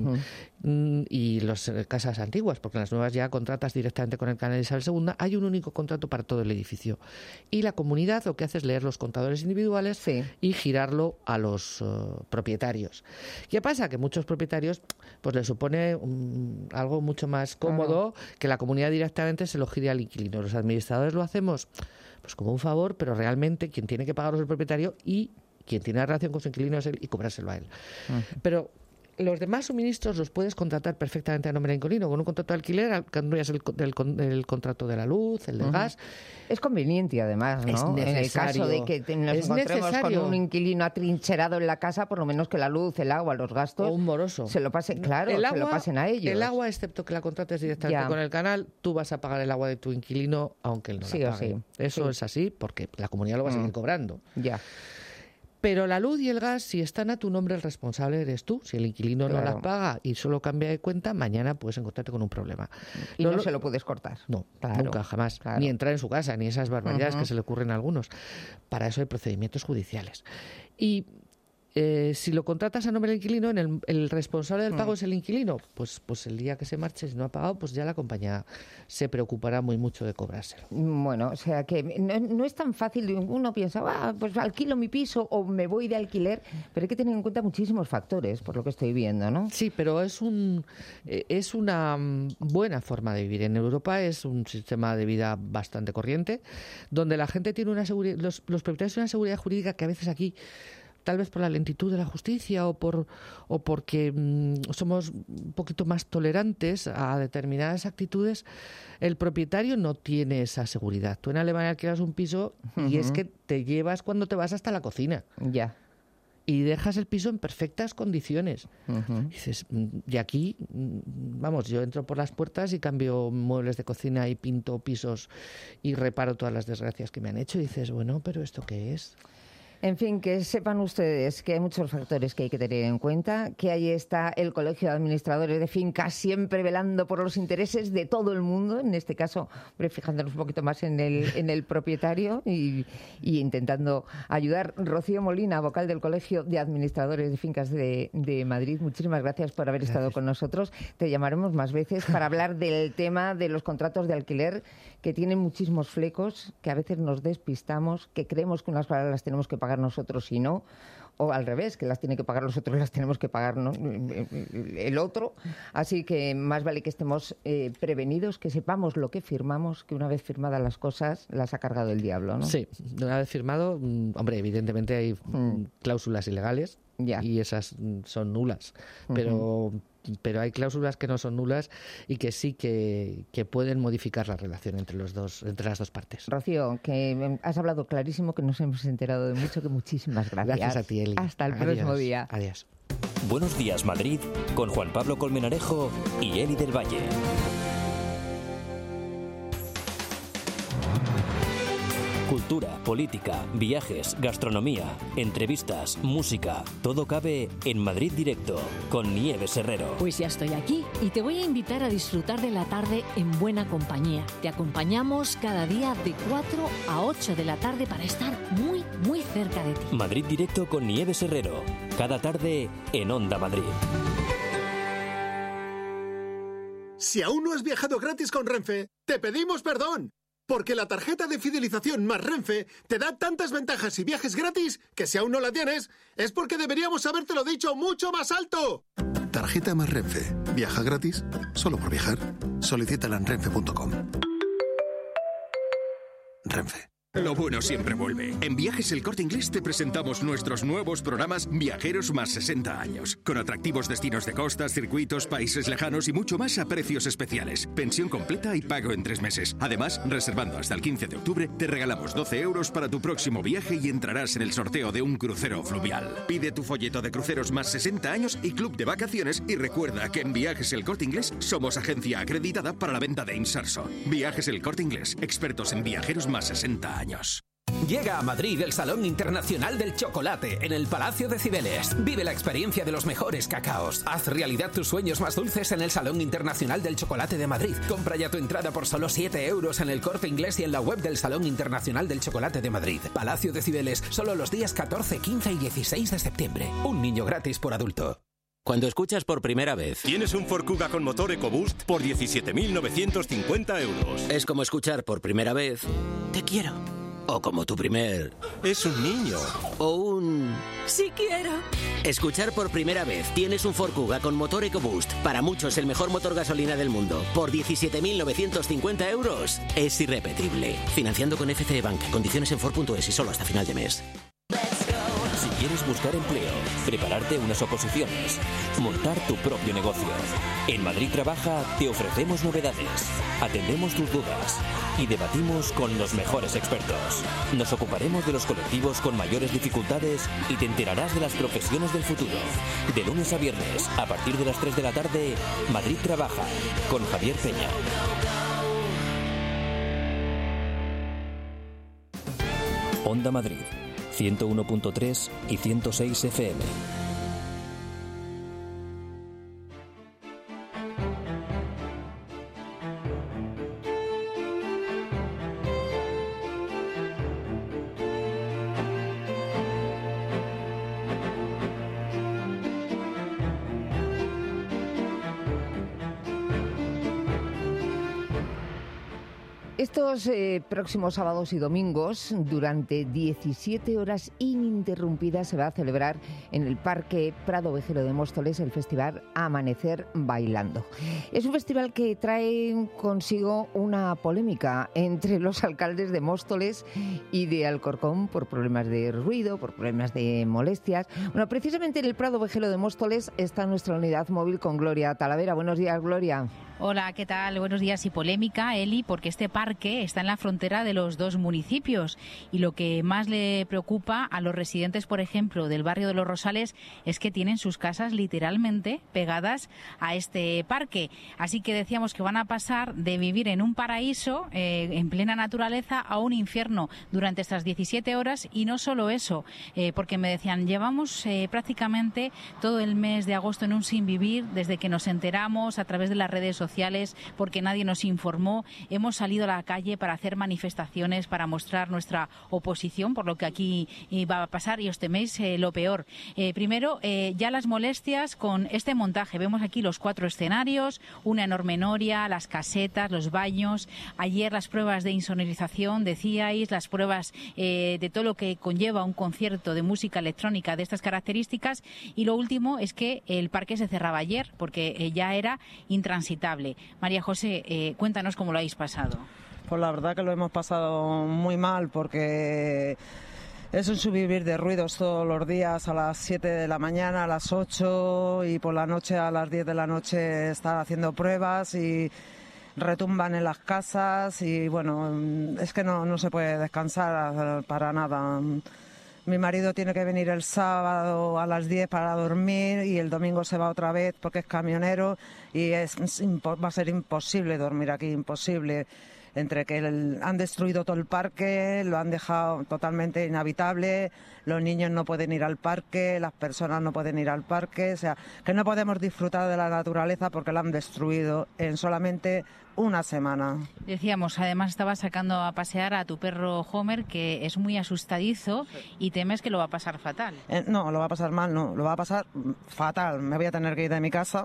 y las casas antiguas, porque en las nuevas ya contratas directamente con el canal Isabel II, hay un único contrato para todo el edificio. Y la comunidad lo que hace es leer los contadores individuales y girarlo a los propietarios. ¿Qué pasa? Que muchos propietarios pues les supone algo mucho más cómodo que la comunidad directamente se lo gire al inquilino. Los administradores lo hacemos pues como un favor, pero realmente quien tiene que pagarlo es el propietario y quien tiene relación con su inquilino es él y cobrárselo a él. Pero los demás suministros los puedes contratar perfectamente a nombre del inquilino. Con un contrato de alquiler cambias el contrato de la luz, el del gas. Es conveniente, además, ¿no? En el caso de que nos encontremos con un inquilino atrincherado en la casa, por lo menos que la luz, el agua, los gastos... O un moroso. Se lo pasen, claro, se lo pasen a ellos. El agua, excepto que la contrates directamente con el canal, tú vas a pagar el agua de tu inquilino, aunque él no la pague. Eso es así, porque la comunidad lo va a seguir cobrando. Ya. Pero la luz y el gas, si están a tu nombre, el responsable eres tú. Si el inquilino no las paga y solo cambia de cuenta, mañana puedes encontrarte con un problema. Y no se lo puedes cortar. No, nunca, jamás. Ni entrar en su casa, ni esas barbaridades que se le ocurren a algunos. Para eso hay procedimientos judiciales. Y si lo contratas a nombre del inquilino, el responsable del pago es el inquilino, pues el día que se marche, si no ha pagado, pues ya la compañía se preocupará muy mucho de cobrárselo. Bueno, o sea que no es tan fácil. Uno piensa, pues alquilo mi piso o me voy de alquiler, pero hay que tener en cuenta muchísimos factores, por lo que estoy viendo, ¿no? Sí, pero es una buena forma de vivir. En Europa es un sistema de vida bastante corriente, donde la gente tiene una seguridad, los propietarios tienen una seguridad jurídica que a veces aquí, tal vez por la lentitud de la justicia o porque somos un poquito más tolerantes a determinadas actitudes, el propietario no tiene esa seguridad. Tú en Alemania alquilas un piso y es que te llevas cuando te vas hasta la cocina. Ya. Y dejas el piso en perfectas condiciones. Dices, y aquí, vamos, yo entro por las puertas y cambio muebles de cocina y pinto pisos y reparo todas las desgracias que me han hecho. Y dices, bueno, ¿pero esto qué es? En fin, que sepan ustedes que hay muchos factores que hay que tener en cuenta, que ahí está el Colegio de Administradores de Fincas siempre velando por los intereses de todo el mundo, en este caso, fijándonos un poquito más en el propietario y intentando ayudar. Rocío Molina, vocal del Colegio de Administradores de Fincas de Madrid, muchísimas gracias por haber estado con nosotros. Te llamaremos más veces para hablar del tema de los contratos de alquiler, que tienen muchísimos flecos, que a veces nos despistamos, que creemos que unas palabras las tenemos que pagar nosotros y no, o al revés, que las tiene que pagar nosotros y las tenemos que pagar el otro. Así que más vale que estemos prevenidos, que sepamos lo que firmamos, que una vez firmadas las cosas las ha cargado el diablo, ¿no? Sí, una vez firmado, hombre, evidentemente hay cláusulas ilegales y esas son nulas, pero hay cláusulas que no son nulas y que sí que pueden modificar la relación entre las dos partes. Rocío, que has hablado clarísimo, que nos hemos enterado de mucho, que muchísimas gracias. Gracias a ti, Eli. Hasta el próximo día. Adiós. Buenos días, Madrid, con Juan Pablo Colmenarejo y Eli del Valle. Cultura, política, viajes, gastronomía, entrevistas, música, todo cabe en Madrid Directo con Nieves Herrero. Pues ya estoy aquí y te voy a invitar a disfrutar de la tarde en buena compañía. Te acompañamos cada día de 4 a 8 de la tarde para estar muy, muy cerca de ti. Madrid Directo con Nieves Herrero, cada tarde en Onda Madrid. Si aún no has viajado gratis con Renfe, te pedimos perdón. Porque la tarjeta de fidelización más Renfe te da tantas ventajas y viajes gratis que si aún no la tienes, es porque deberíamos habértelo dicho mucho más alto. Tarjeta más Renfe. Viaja gratis solo por viajar. Solicítala en renfe.com. Renfe. Lo bueno siempre vuelve. En Viajes El Corte Inglés te presentamos nuestros nuevos programas Viajeros más 60 años. Con atractivos destinos de costas, circuitos, países lejanos y mucho más a precios especiales. Pensión completa y pago en 3 meses. Además, reservando hasta el 15 de octubre, te regalamos 12 euros para tu próximo viaje y entrarás en el sorteo de un crucero fluvial. Pide tu folleto de cruceros más 60 años y club de vacaciones y recuerda que en Viajes El Corte Inglés somos agencia acreditada para la venta de Inserso. Viajes El Corte Inglés, expertos en viajeros más 60 años. Llega a Madrid el Salón Internacional del Chocolate en el Palacio de Cibeles. Vive la experiencia de los mejores cacaos. Haz realidad tus sueños más dulces en el Salón Internacional del Chocolate de Madrid. Compra ya tu entrada por solo 7 euros en el Corte Inglés y en la web del Salón Internacional del Chocolate de Madrid. Palacio de Cibeles, solo los días 14, 15 y 16 de septiembre. Un niño gratis por adulto. Cuando escuchas por primera vez: tienes un Ford Kuga con motor EcoBoost por 17.950 euros. Es como escuchar por primera vez: te quiero. O como tu primer... Es un niño. O un... ¡Sí quiero! Escuchar por primera vez: tienes un Ford Kuga con motor EcoBoost. Para muchos el mejor motor gasolina del mundo. Por 17.950 euros. Es irrepetible. Financiando con FCE Bank. Condiciones en Ford.es y solo hasta final de mes. Si quieres buscar empleo, prepararte unas oposiciones, montar tu propio negocio, en Madrid Trabaja te ofrecemos novedades, atendemos tus dudas y debatimos con los mejores expertos. Nos ocuparemos de los colectivos con mayores dificultades y te enterarás de las profesiones del futuro. De lunes a viernes, a partir de las 3 de la tarde, Madrid Trabaja, con Javier Peña. Onda Madrid, 101.3 y 106 FM. Estos próximos sábados y domingos, durante 17 horas ininterrumpidas, se va a celebrar en el Parque Prado Vejero de Móstoles el festival Amanecer Bailando. Es un festival que trae consigo una polémica entre los alcaldes de Móstoles y de Alcorcón por problemas de ruido, por problemas de molestias. Bueno, precisamente en el Prado Vejero de Móstoles está nuestra unidad móvil con Gloria Talavera. Buenos días, Gloria. Hola, ¿qué tal? Buenos días. Y polémica, Eli, porque este parque está en la frontera de los dos municipios y lo que más le preocupa a los residentes, por ejemplo, del barrio de Los Rosales es que tienen sus casas literalmente pegadas a este parque. Así que decíamos que van a pasar de vivir en un paraíso en plena naturaleza a un infierno durante estas 17 horas y no solo eso, porque me decían, llevamos prácticamente todo el mes de agosto en un sin vivir desde que nos enteramos a través de las redes sociales, porque nadie nos informó. Hemos salido a la calle para hacer manifestaciones, para mostrar nuestra oposición por lo que aquí va a pasar y os teméis lo peor. Primero, ya las molestias con este montaje. Vemos aquí los 4 escenarios, una enorme noria, las casetas, los baños. Ayer las pruebas de insonorización, decíais, las pruebas de todo lo que conlleva un concierto de música electrónica de estas características. Y lo último es que el parque se cerraba ayer porque ya era intransitable. María José, cuéntanos cómo lo habéis pasado. Pues la verdad que lo hemos pasado muy mal porque es un subvivir de ruidos todos los días a las 7 de la mañana, a las 8 y por la noche a las 10 de la noche están haciendo pruebas y retumban en las casas y bueno, es que no se puede descansar para nada. Mi marido tiene que venir el sábado a las 10 para dormir y el domingo se va otra vez porque es camionero y va a ser imposible dormir aquí, imposible. Entre que han destruido todo el parque, lo han dejado totalmente inhabitable, los niños no pueden ir al parque, las personas no pueden ir al parque, o sea, que no podemos disfrutar de la naturaleza porque la han destruido en solamente una semana. Decíamos, además estabas sacando a pasear a tu perro Homer, que es muy asustadizo y temes que lo va a pasar fatal. No, lo va a pasar mal, no, lo va a pasar fatal. Me voy a tener que ir de mi casa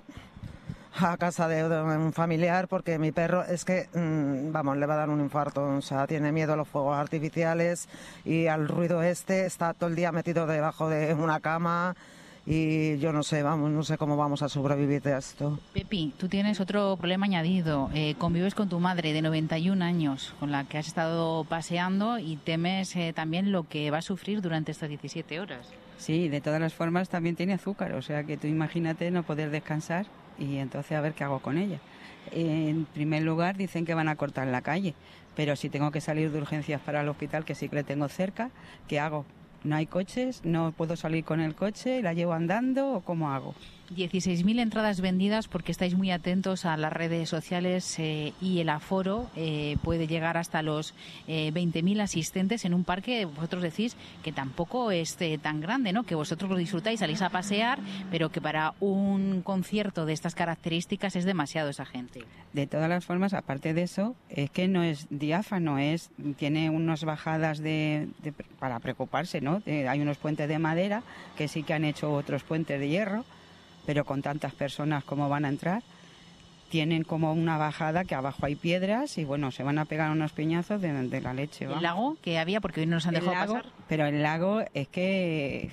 a casa de un familiar porque mi perro es que, vamos, le va a dar un infarto, o sea, tiene miedo a los fuegos artificiales y al ruido está todo el día metido debajo de una cama y yo no sé, no sé cómo vamos a sobrevivir de esto. Pepi, tú tienes otro problema añadido. Convives con tu madre de 91 años, con la que has estado paseando y temes también lo que va a sufrir durante estas 17 horas. Sí, de todas las formas también tiene azúcar, o sea que tú imagínate no poder descansar y entonces a ver qué hago con ella. En primer lugar dicen que van a cortar la calle, pero si tengo que salir de urgencias para el hospital, que sí que le tengo cerca, ¿qué hago? No hay coches, no puedo salir con el coche, la llevo andando o ¿cómo hago? 16.000 entradas vendidas porque estáis muy atentos a las redes sociales y el aforo puede llegar hasta los 20.000 asistentes en un parque. Vosotros decís que tampoco es tan grande, ¿no? Que vosotros lo disfrutáis, salís a pasear, pero que para un concierto de estas características es demasiado esa gente. De todas las formas, aparte de eso, es que no es diáfano, tiene unas bajadas para preocuparse, ¿no? Hay unos puentes de madera que sí que han hecho otros puentes de hierro, pero con tantas personas como van a entrar, tienen como una bajada que abajo hay piedras y bueno, se van a pegar unos piñazos de la leche. ¿El lago que había? Porque hoy no nos han dejado pasar. Pero el lago es que...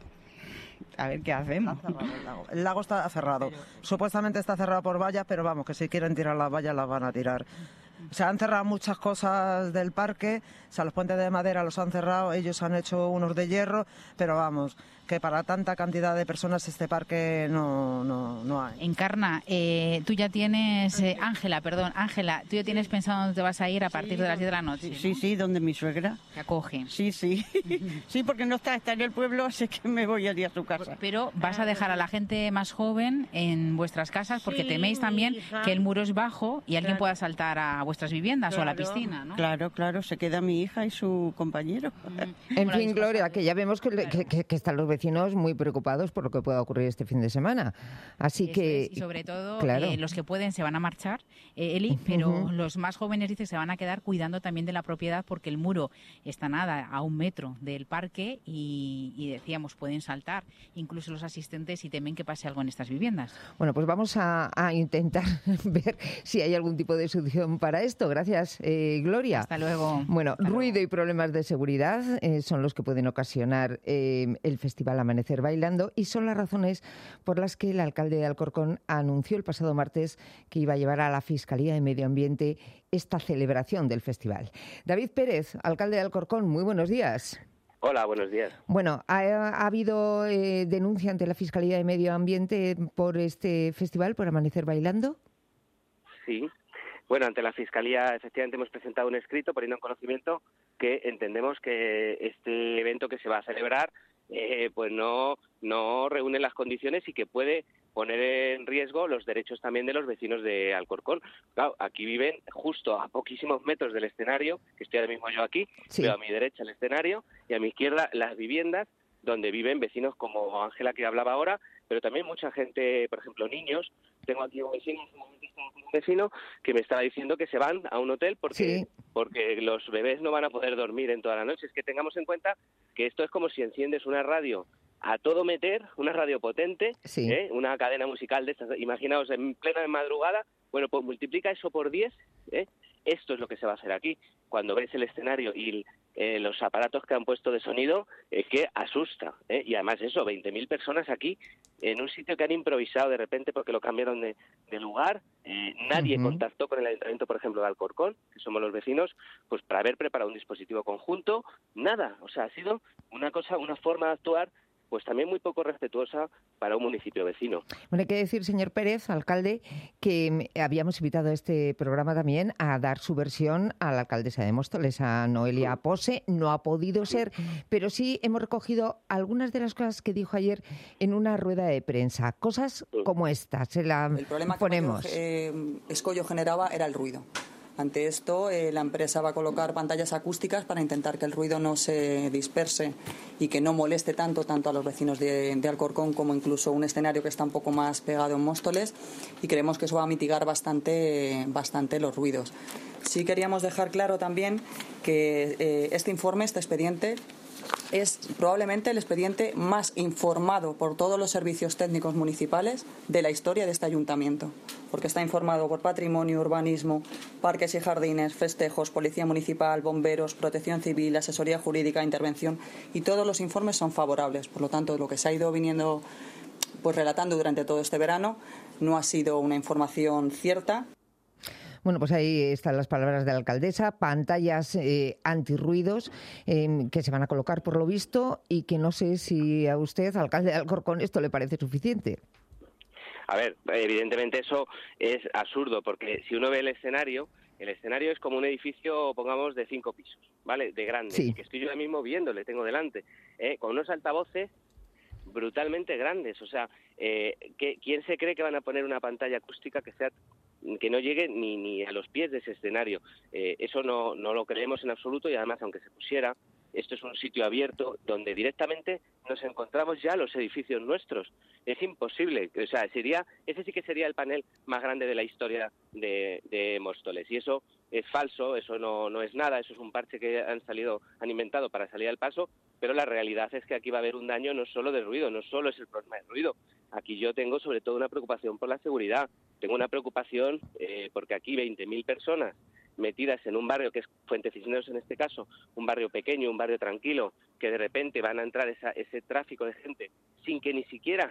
A ver qué hacemos. El lago está cerrado. Supuestamente está cerrado por vallas, pero vamos, que si quieren tirar las vallas las van a tirar. Se han cerrado muchas cosas del parque, o sea, los puentes de madera los han cerrado, ellos han hecho unos de hierro, pero vamos, que para tanta cantidad de personas este parque no hay. Encarna, tú ya tienes, Ángela, tú ya tienes pensado dónde te vas a ir a partir de las 10 de la noche, ¿no? Sí, donde mi suegra. Te acoge. Sí. Sí, porque no está en el pueblo, así que me voy allí a su casa. Pero vas a dejar a la gente más joven en vuestras casas porque teméis también que el muro es bajo y alguien pueda saltar a vuestras viviendas o a la piscina, ¿no? Claro, se queda mi hija y su compañero. En fin, Gloria, que ya vemos que están los vecinos muy preocupados por lo que pueda ocurrir este fin de semana. Así que... Y sobre todo, claro, los que pueden se van a marchar, Eli, pero los más jóvenes, dice, se van a quedar cuidando también de la propiedad porque el muro está a 1 metro del parque y decíamos, pueden saltar incluso los asistentes y temen que pase algo en estas viviendas. Bueno, pues vamos a intentar ver si hay algún tipo de solución para esto. Gracias, Gloria. Hasta luego. Bueno, ruido y problemas de seguridad son los que pueden ocasionar el Festival Amanecer Bailando y son las razones por las que el alcalde de Alcorcón anunció el pasado martes que iba a llevar a la Fiscalía de Medio Ambiente esta celebración del festival. David Pérez, alcalde de Alcorcón, muy buenos días. Hola, buenos días. Bueno, ¿ha habido denuncia ante la Fiscalía de Medio Ambiente por este festival, por Amanecer Bailando? Sí. Bueno, ante la Fiscalía efectivamente hemos presentado un escrito poniendo en conocimiento que entendemos que este evento que se va a celebrar pues no reúne las condiciones y que puede poner en riesgo los derechos también de los vecinos de Alcorcón. Claro, aquí viven justo a poquísimos metros del escenario, que estoy ahora mismo yo aquí, sí. Veo a mi derecha el escenario y a mi izquierda las viviendas donde viven vecinos como Ángela que hablaba ahora, pero también mucha gente, por ejemplo, niños. Tengo aquí un vecino que me estaba diciendo que se van a un hotel porque los bebés no van a poder dormir en toda la noche. Es que tengamos en cuenta que esto es como si enciendes una radio a todo meter, una radio potente, una cadena musical de estas, imaginaos en plena madrugada, bueno, pues multiplica eso por 10, esto es lo que se va a hacer aquí. Cuando ves el escenario y los aparatos que han puesto de sonido, es que asusta, y además eso, 20.000 personas aquí, en un sitio que han improvisado de repente porque lo cambiaron de lugar, nadie contactó con el ayuntamiento, por ejemplo, de Alcorcón, que somos los vecinos, pues para haber preparado un dispositivo conjunto, nada, o sea, ha sido una forma de actuar pues también muy poco respetuosa para un municipio vecino. Bueno, hay que decir, señor Pérez, alcalde, que habíamos invitado a este programa también a dar su versión a la alcaldesa de Móstoles, a Noelia Pose. No ha podido ser, pero sí hemos recogido algunas de las cosas que dijo ayer en una rueda de prensa. Cosas como esta, se la ponemos. El problema que Escollo generaba era el ruido. Ante esto, la empresa va a colocar pantallas acústicas para intentar que el ruido no se disperse y que no moleste tanto a los vecinos de Alcorcón como incluso un escenario que está un poco más pegado en Móstoles, y creemos que eso va a mitigar bastante los ruidos. Sí queríamos dejar claro también que este informe, este expediente, es probablemente el expediente más informado por todos los servicios técnicos municipales de la historia de este ayuntamiento. porque está informado por Patrimonio, Urbanismo, Parques y Jardines, Festejos, Policía Municipal, Bomberos, Protección Civil, Asesoría Jurídica, Intervención, y todos los informes son favorables. Por lo tanto, lo que se ha ido viniendo pues relatando durante todo este verano no ha sido una información cierta. Bueno, pues ahí están las palabras de la alcaldesa, pantallas antirruidos que se van a colocar por lo visto y que no sé si a usted, alcalde de Alcorcón, esto le parece suficiente. A ver, evidentemente eso es absurdo, porque si uno ve el escenario es como un edificio, pongamos, de 5 pisos, ¿vale? De grande, sí. Que estoy yo ahora mismo viendo, le tengo delante, con unos altavoces brutalmente grandes. O sea, ¿quién se cree que van a poner una pantalla acústica que no llegue ni a los pies de ese escenario? Eso no lo creemos en absoluto, y además, aunque se pusiera, esto es un sitio abierto donde directamente nos encontramos ya los edificios nuestros. Es imposible. O sea, ese sí que sería el panel más grande de la historia de Móstoles. Y eso es falso, eso no es nada, eso es un parche que han inventado para salir al paso, pero la realidad es que aquí va a haber un daño no solo de ruido, no solo es el problema del ruido. Aquí yo tengo sobre todo una preocupación por la seguridad. Tengo una preocupación porque aquí 20.000 personas metidas en un barrio que es Fuente Cisneros en este caso, un barrio pequeño, un barrio tranquilo, que de repente van a entrar ese tráfico de gente sin que ni siquiera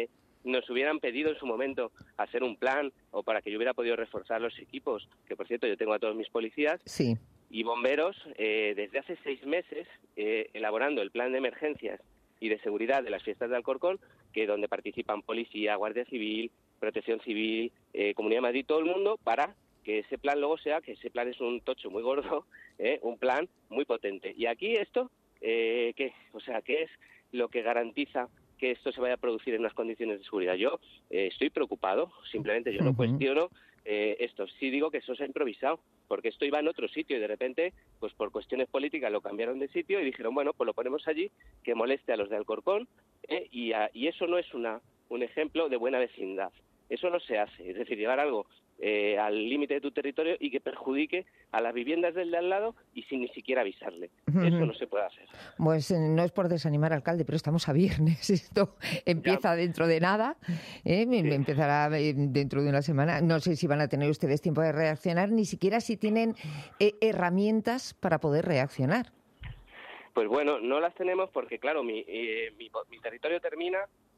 nos hubieran pedido en su momento hacer un plan o para que yo hubiera podido reforzar los equipos, que por cierto yo tengo a todos mis policías. Sí. Y bomberos, desde hace 6 meses, elaborando el plan de emergencias y de seguridad de las fiestas de Alcorcón, que donde participan policía, Guardia Civil, Protección Civil, Comunidad de Madrid, todo el mundo, para que ese plan luego sea, que ese plan es un tocho muy gordo, un plan muy potente. Y aquí esto, ¿qué? O sea, ¿qué es lo que garantiza que esto se vaya a producir en unas condiciones de seguridad? Yo estoy preocupado, simplemente yo no cuestiono esto. Sí digo que eso se ha improvisado, porque esto iba en otro sitio y de repente, pues por cuestiones políticas lo cambiaron de sitio y dijeron, bueno, pues lo ponemos allí, que moleste a los de Alcorcón, y eso no es un ejemplo de buena vecindad. Eso no se hace, es decir, llevar algo al límite de tu territorio y que perjudique a las viviendas del de al lado y sin ni siquiera avisarle. Eso no se puede hacer. Pues no es por desanimar, alcalde, pero estamos a viernes. Esto empieza dentro de nada, empezará dentro de una semana. No sé si van a tener ustedes tiempo de reaccionar, ni siquiera si tienen herramientas para poder reaccionar. Pues bueno, no las tenemos porque, claro, mi territorio termina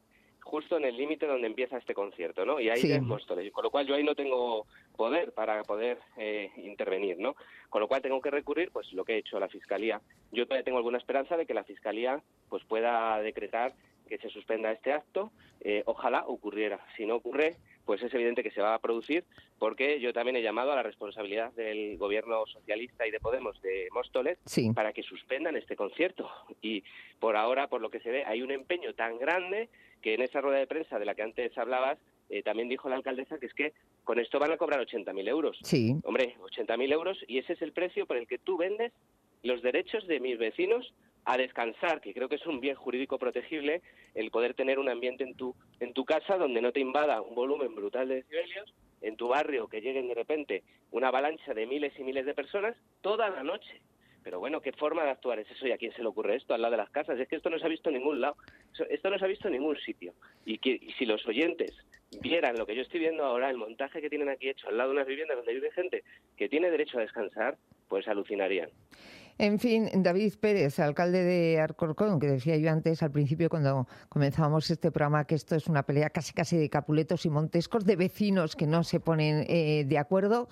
justo en el límite donde empieza este concierto, ¿no? Y ahí es Móstoles, con lo cual yo ahí no tengo poder para poder intervenir, ¿no? Con lo cual tengo que recurrir, pues lo que he hecho a la Fiscalía. Yo todavía tengo alguna esperanza de que la Fiscalía pues pueda decretar que se suspenda este acto. Ojalá ocurriera. Si no ocurre, pues es evidente que se va a producir, porque yo también he llamado a la responsabilidad del gobierno socialista y de Podemos de Móstoles para que suspendan este concierto. Y por ahora, por lo que se ve, hay un empeño tan grande que en esa rueda de prensa de la que antes hablabas, también dijo la alcaldesa que es que con esto van a cobrar 80.000 euros. Sí. Hombre, 80.000 euros, y ese es el precio por el que tú vendes los derechos de mis vecinos a descansar, que creo que es un bien jurídico protegible, el poder tener un ambiente en tu casa donde no te invada un volumen brutal de decibelios, en tu barrio que lleguen de repente una avalancha de miles y miles de personas toda la noche. Pero bueno, ¿qué forma de actuar es eso? ¿Y a quién se le ocurre esto al lado de las casas? Es que esto no se ha visto en ningún lado, esto no se ha visto en ningún sitio. Y si los oyentes vieran lo que yo estoy viendo ahora, el montaje que tienen aquí hecho al lado de unas viviendas donde vive gente que tiene derecho a descansar, pues alucinarían. En fin, David Pérez, alcalde de Alcorcón, que decía yo antes al principio cuando comenzábamos este programa que esto es una pelea casi de Capuletos y Montescos, de vecinos que no se ponen de acuerdo.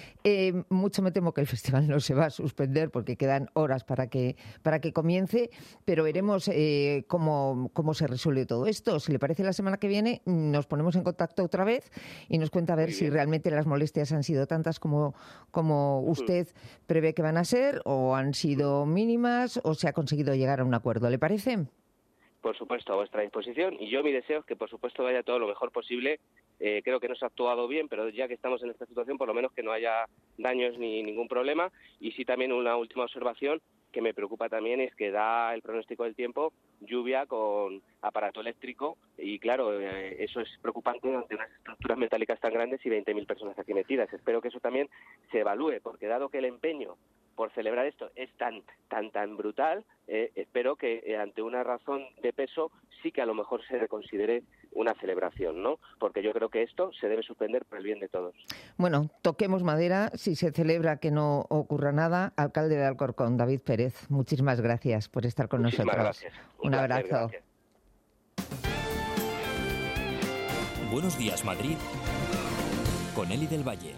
Mucho me temo que el festival no se va a suspender porque quedan horas para que comience, pero veremos cómo se resuelve todo esto. Si le parece, la semana que viene nos ponemos en contacto otra vez y nos cuenta a ver si realmente las molestias han sido tantas como usted prevé que van a ser, o han sido mínimas, o se ha conseguido llegar a un acuerdo. ¿Le parece? Por supuesto, a vuestra disposición, y yo mi deseo es que por supuesto vaya todo lo mejor posible. Creo que no se ha actuado bien, pero ya que estamos en esta situación, por lo menos que no haya daños ni ningún problema. Y sí, también una última observación que me preocupa también es que da el pronóstico del tiempo lluvia con aparato eléctrico, y claro, eso es preocupante ante unas estructuras metálicas tan grandes y 20.000 personas aquí metidas. Espero que eso también se evalúe, porque dado que el empeño por celebrar esto es tan brutal, espero que ante una razón de peso sí que a lo mejor se reconsidere una celebración, ¿no? Porque yo creo que esto se debe suspender por el bien de todos. Bueno, toquemos madera, si se celebra que no ocurra nada. Alcalde de Alcorcón, David Pérez, muchísimas gracias por estar con nosotros. Gracias. Un abrazo. Gracias. Buenos días, Madrid, con Eli del Valle.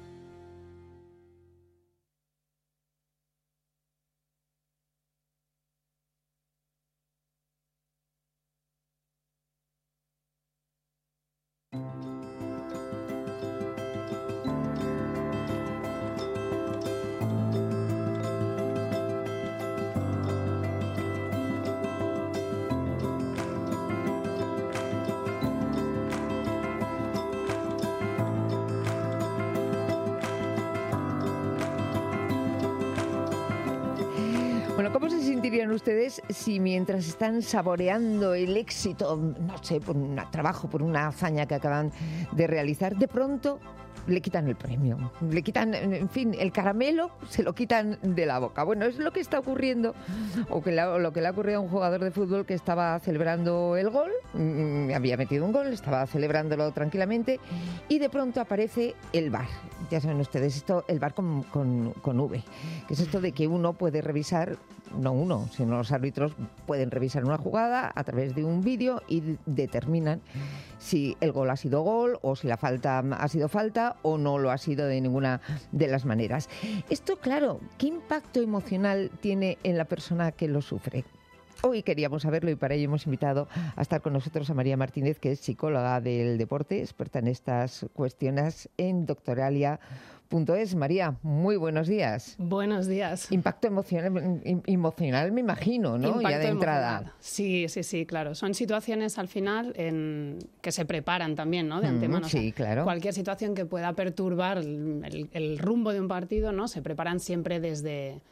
Bueno, ¿cómo se sentirían ustedes si mientras están saboreando el éxito, no sé, por un trabajo, por una hazaña que acaban de realizar, de pronto le quitan el premio, le quitan, en fin, el caramelo, se lo quitan de la boca? Bueno, es lo que está ocurriendo, o lo que le ha ocurrido a un jugador de fútbol que estaba celebrando el gol, había metido un gol, estaba celebrándolo tranquilamente, y de pronto aparece el VAR. Ya saben ustedes, esto, el VAR con V, que es esto de que uno puede revisar, no uno, sino los árbitros pueden revisar una jugada a través de un vídeo y determinan si el gol ha sido gol o si la falta ha sido falta o no lo ha sido de ninguna de las maneras. Esto, claro, ¿qué impacto emocional tiene en la persona que lo sufre? Hoy queríamos saberlo y para ello hemos invitado a estar con nosotros a María Martínez, que es psicóloga del deporte, experta en estas cuestiones en Doctoralia.es. María, muy buenos días. Buenos días. Impacto emocional, me imagino, ¿no? Impacto ya de entrada. Emocional. Sí, claro. Son situaciones al final que se preparan también, ¿no? De antemano. Sí, o sea, claro. Cualquier situación que pueda perturbar el rumbo de un partido, ¿no? Se preparan siempre desde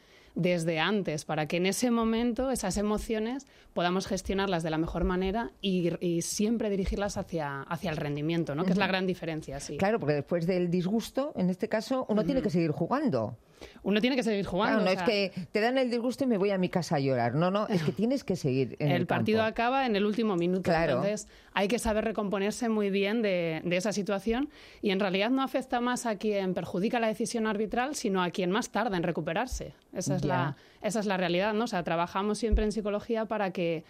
antes, para que en ese momento esas emociones podamos gestionarlas de la mejor manera y siempre dirigirlas hacia el rendimiento, ¿no? Que es la gran diferencia, sí. Claro, porque después del disgusto, en este caso, uno tiene que seguir jugando. Uno tiene que seguir jugando. Claro, no es que te dan el disgusto y me voy a mi casa a llorar. No, es que tienes que seguir en el partido campo. Acaba en el último minuto. Claro. Entonces hay que saber recomponerse muy bien de esa situación y en realidad no afecta más a quien perjudica la decisión arbitral, sino a quien más tarda en recuperarse. Esa es la realidad, ¿no? O sea, trabajamos siempre en psicología para que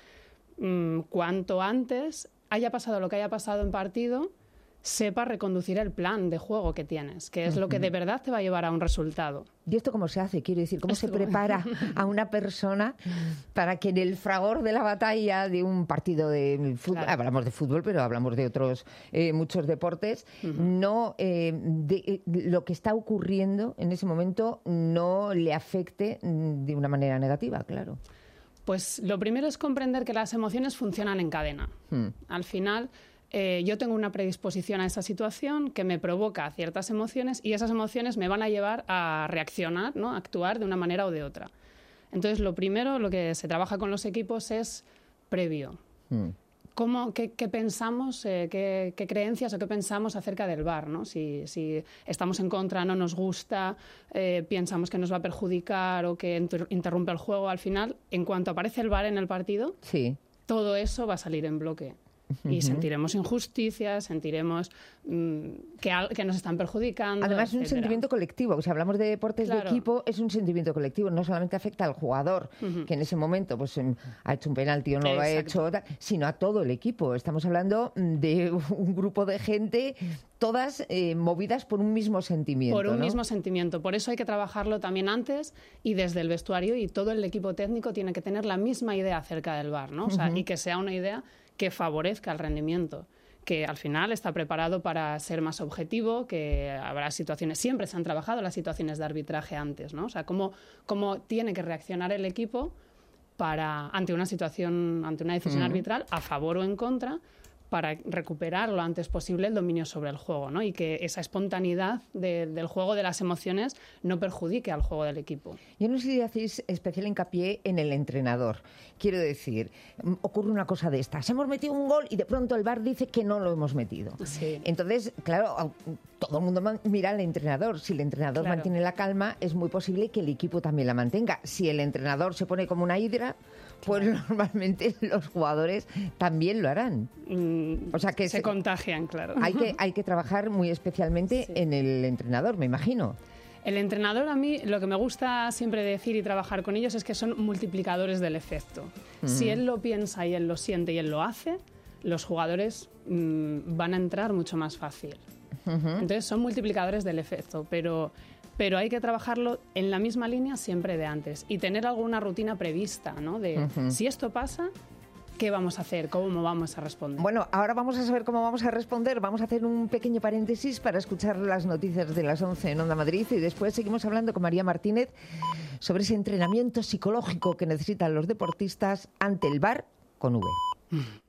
cuanto antes haya pasado lo que haya pasado en partido, sepa reconducir el plan de juego que tienes, que es lo que de verdad te va a llevar a un resultado. ¿Y esto cómo se hace? Quiero decir, ¿cómo se prepara a una persona para que en el fragor de la batalla de un partido de fútbol, claro, hablamos de fútbol, pero hablamos de otros muchos deportes, lo que está ocurriendo en ese momento no le afecte de una manera negativa, claro? Pues lo primero es comprender que las emociones funcionan en cadena. Al final, yo tengo una predisposición a esa situación que me provoca ciertas emociones y esas emociones me van a llevar a reaccionar, ¿no? A actuar de una manera o de otra. Entonces, lo primero, lo que se trabaja con los equipos es previo. ¿Qué pensamos, qué creencias o qué pensamos acerca del VAR, ¿no? Si estamos en contra, no nos gusta, pensamos que nos va a perjudicar o que interrumpe el juego, al final, en cuanto aparece el VAR en el partido, todo eso va a salir en bloque. Y sentiremos injusticia, sentiremos que nos están perjudicando. Además, es un sentimiento colectivo. Si hablamos de deportes de equipo, es un sentimiento colectivo. No solamente afecta al jugador, que en ese momento pues, ha hecho un penalti o no lo ha hecho, sino a todo el equipo. Estamos hablando de un grupo de gente, todas movidas por un mismo sentimiento. Por un mismo sentimiento. Por eso hay que trabajarlo también antes y desde el vestuario, y todo el equipo técnico tiene que tener la misma idea acerca del VAR, ¿no? O sea, y que sea una idea que favorezca el rendimiento, que al final está preparado para ser más objetivo, que habrá situaciones, siempre se han trabajado las situaciones de arbitraje antes, ¿no? O sea, cómo tiene que reaccionar el equipo ante una situación, ante una decisión arbitral, a favor o en contra, para recuperar lo antes posible el dominio sobre el juego, ¿no? Y que esa espontaneidad del juego de las emociones no perjudique al juego del equipo. Yo no sé si hacéis especial hincapié en el entrenador. Quiero decir, ocurre una cosa de estas. Hemos metido un gol y de pronto el VAR dice que no lo hemos metido. Sí. Entonces, claro, todo el mundo mira al entrenador. Si el entrenador mantiene la calma, es muy posible que el equipo también la mantenga. Si el entrenador se pone como una hidra, pues normalmente los jugadores también lo harán. O sea que se contagian, claro. Hay que trabajar muy especialmente en el entrenador, me imagino. El entrenador, a mí, lo que me gusta siempre decir y trabajar con ellos es que son multiplicadores del efecto. Si él lo piensa y él lo siente y él lo hace, los jugadores van a entrar mucho más fácil. Entonces son multiplicadores del efecto, pero hay que trabajarlo en la misma línea siempre de antes y tener alguna rutina prevista, ¿no? De si esto pasa, ¿qué vamos a hacer? ¿Cómo vamos a responder? Bueno, ahora vamos a saber cómo vamos a responder. Vamos a hacer un pequeño paréntesis para escuchar las noticias de las 11 en Onda Madrid y después seguimos hablando con María Martínez sobre ese entrenamiento psicológico que necesitan los deportistas ante el VAR con V.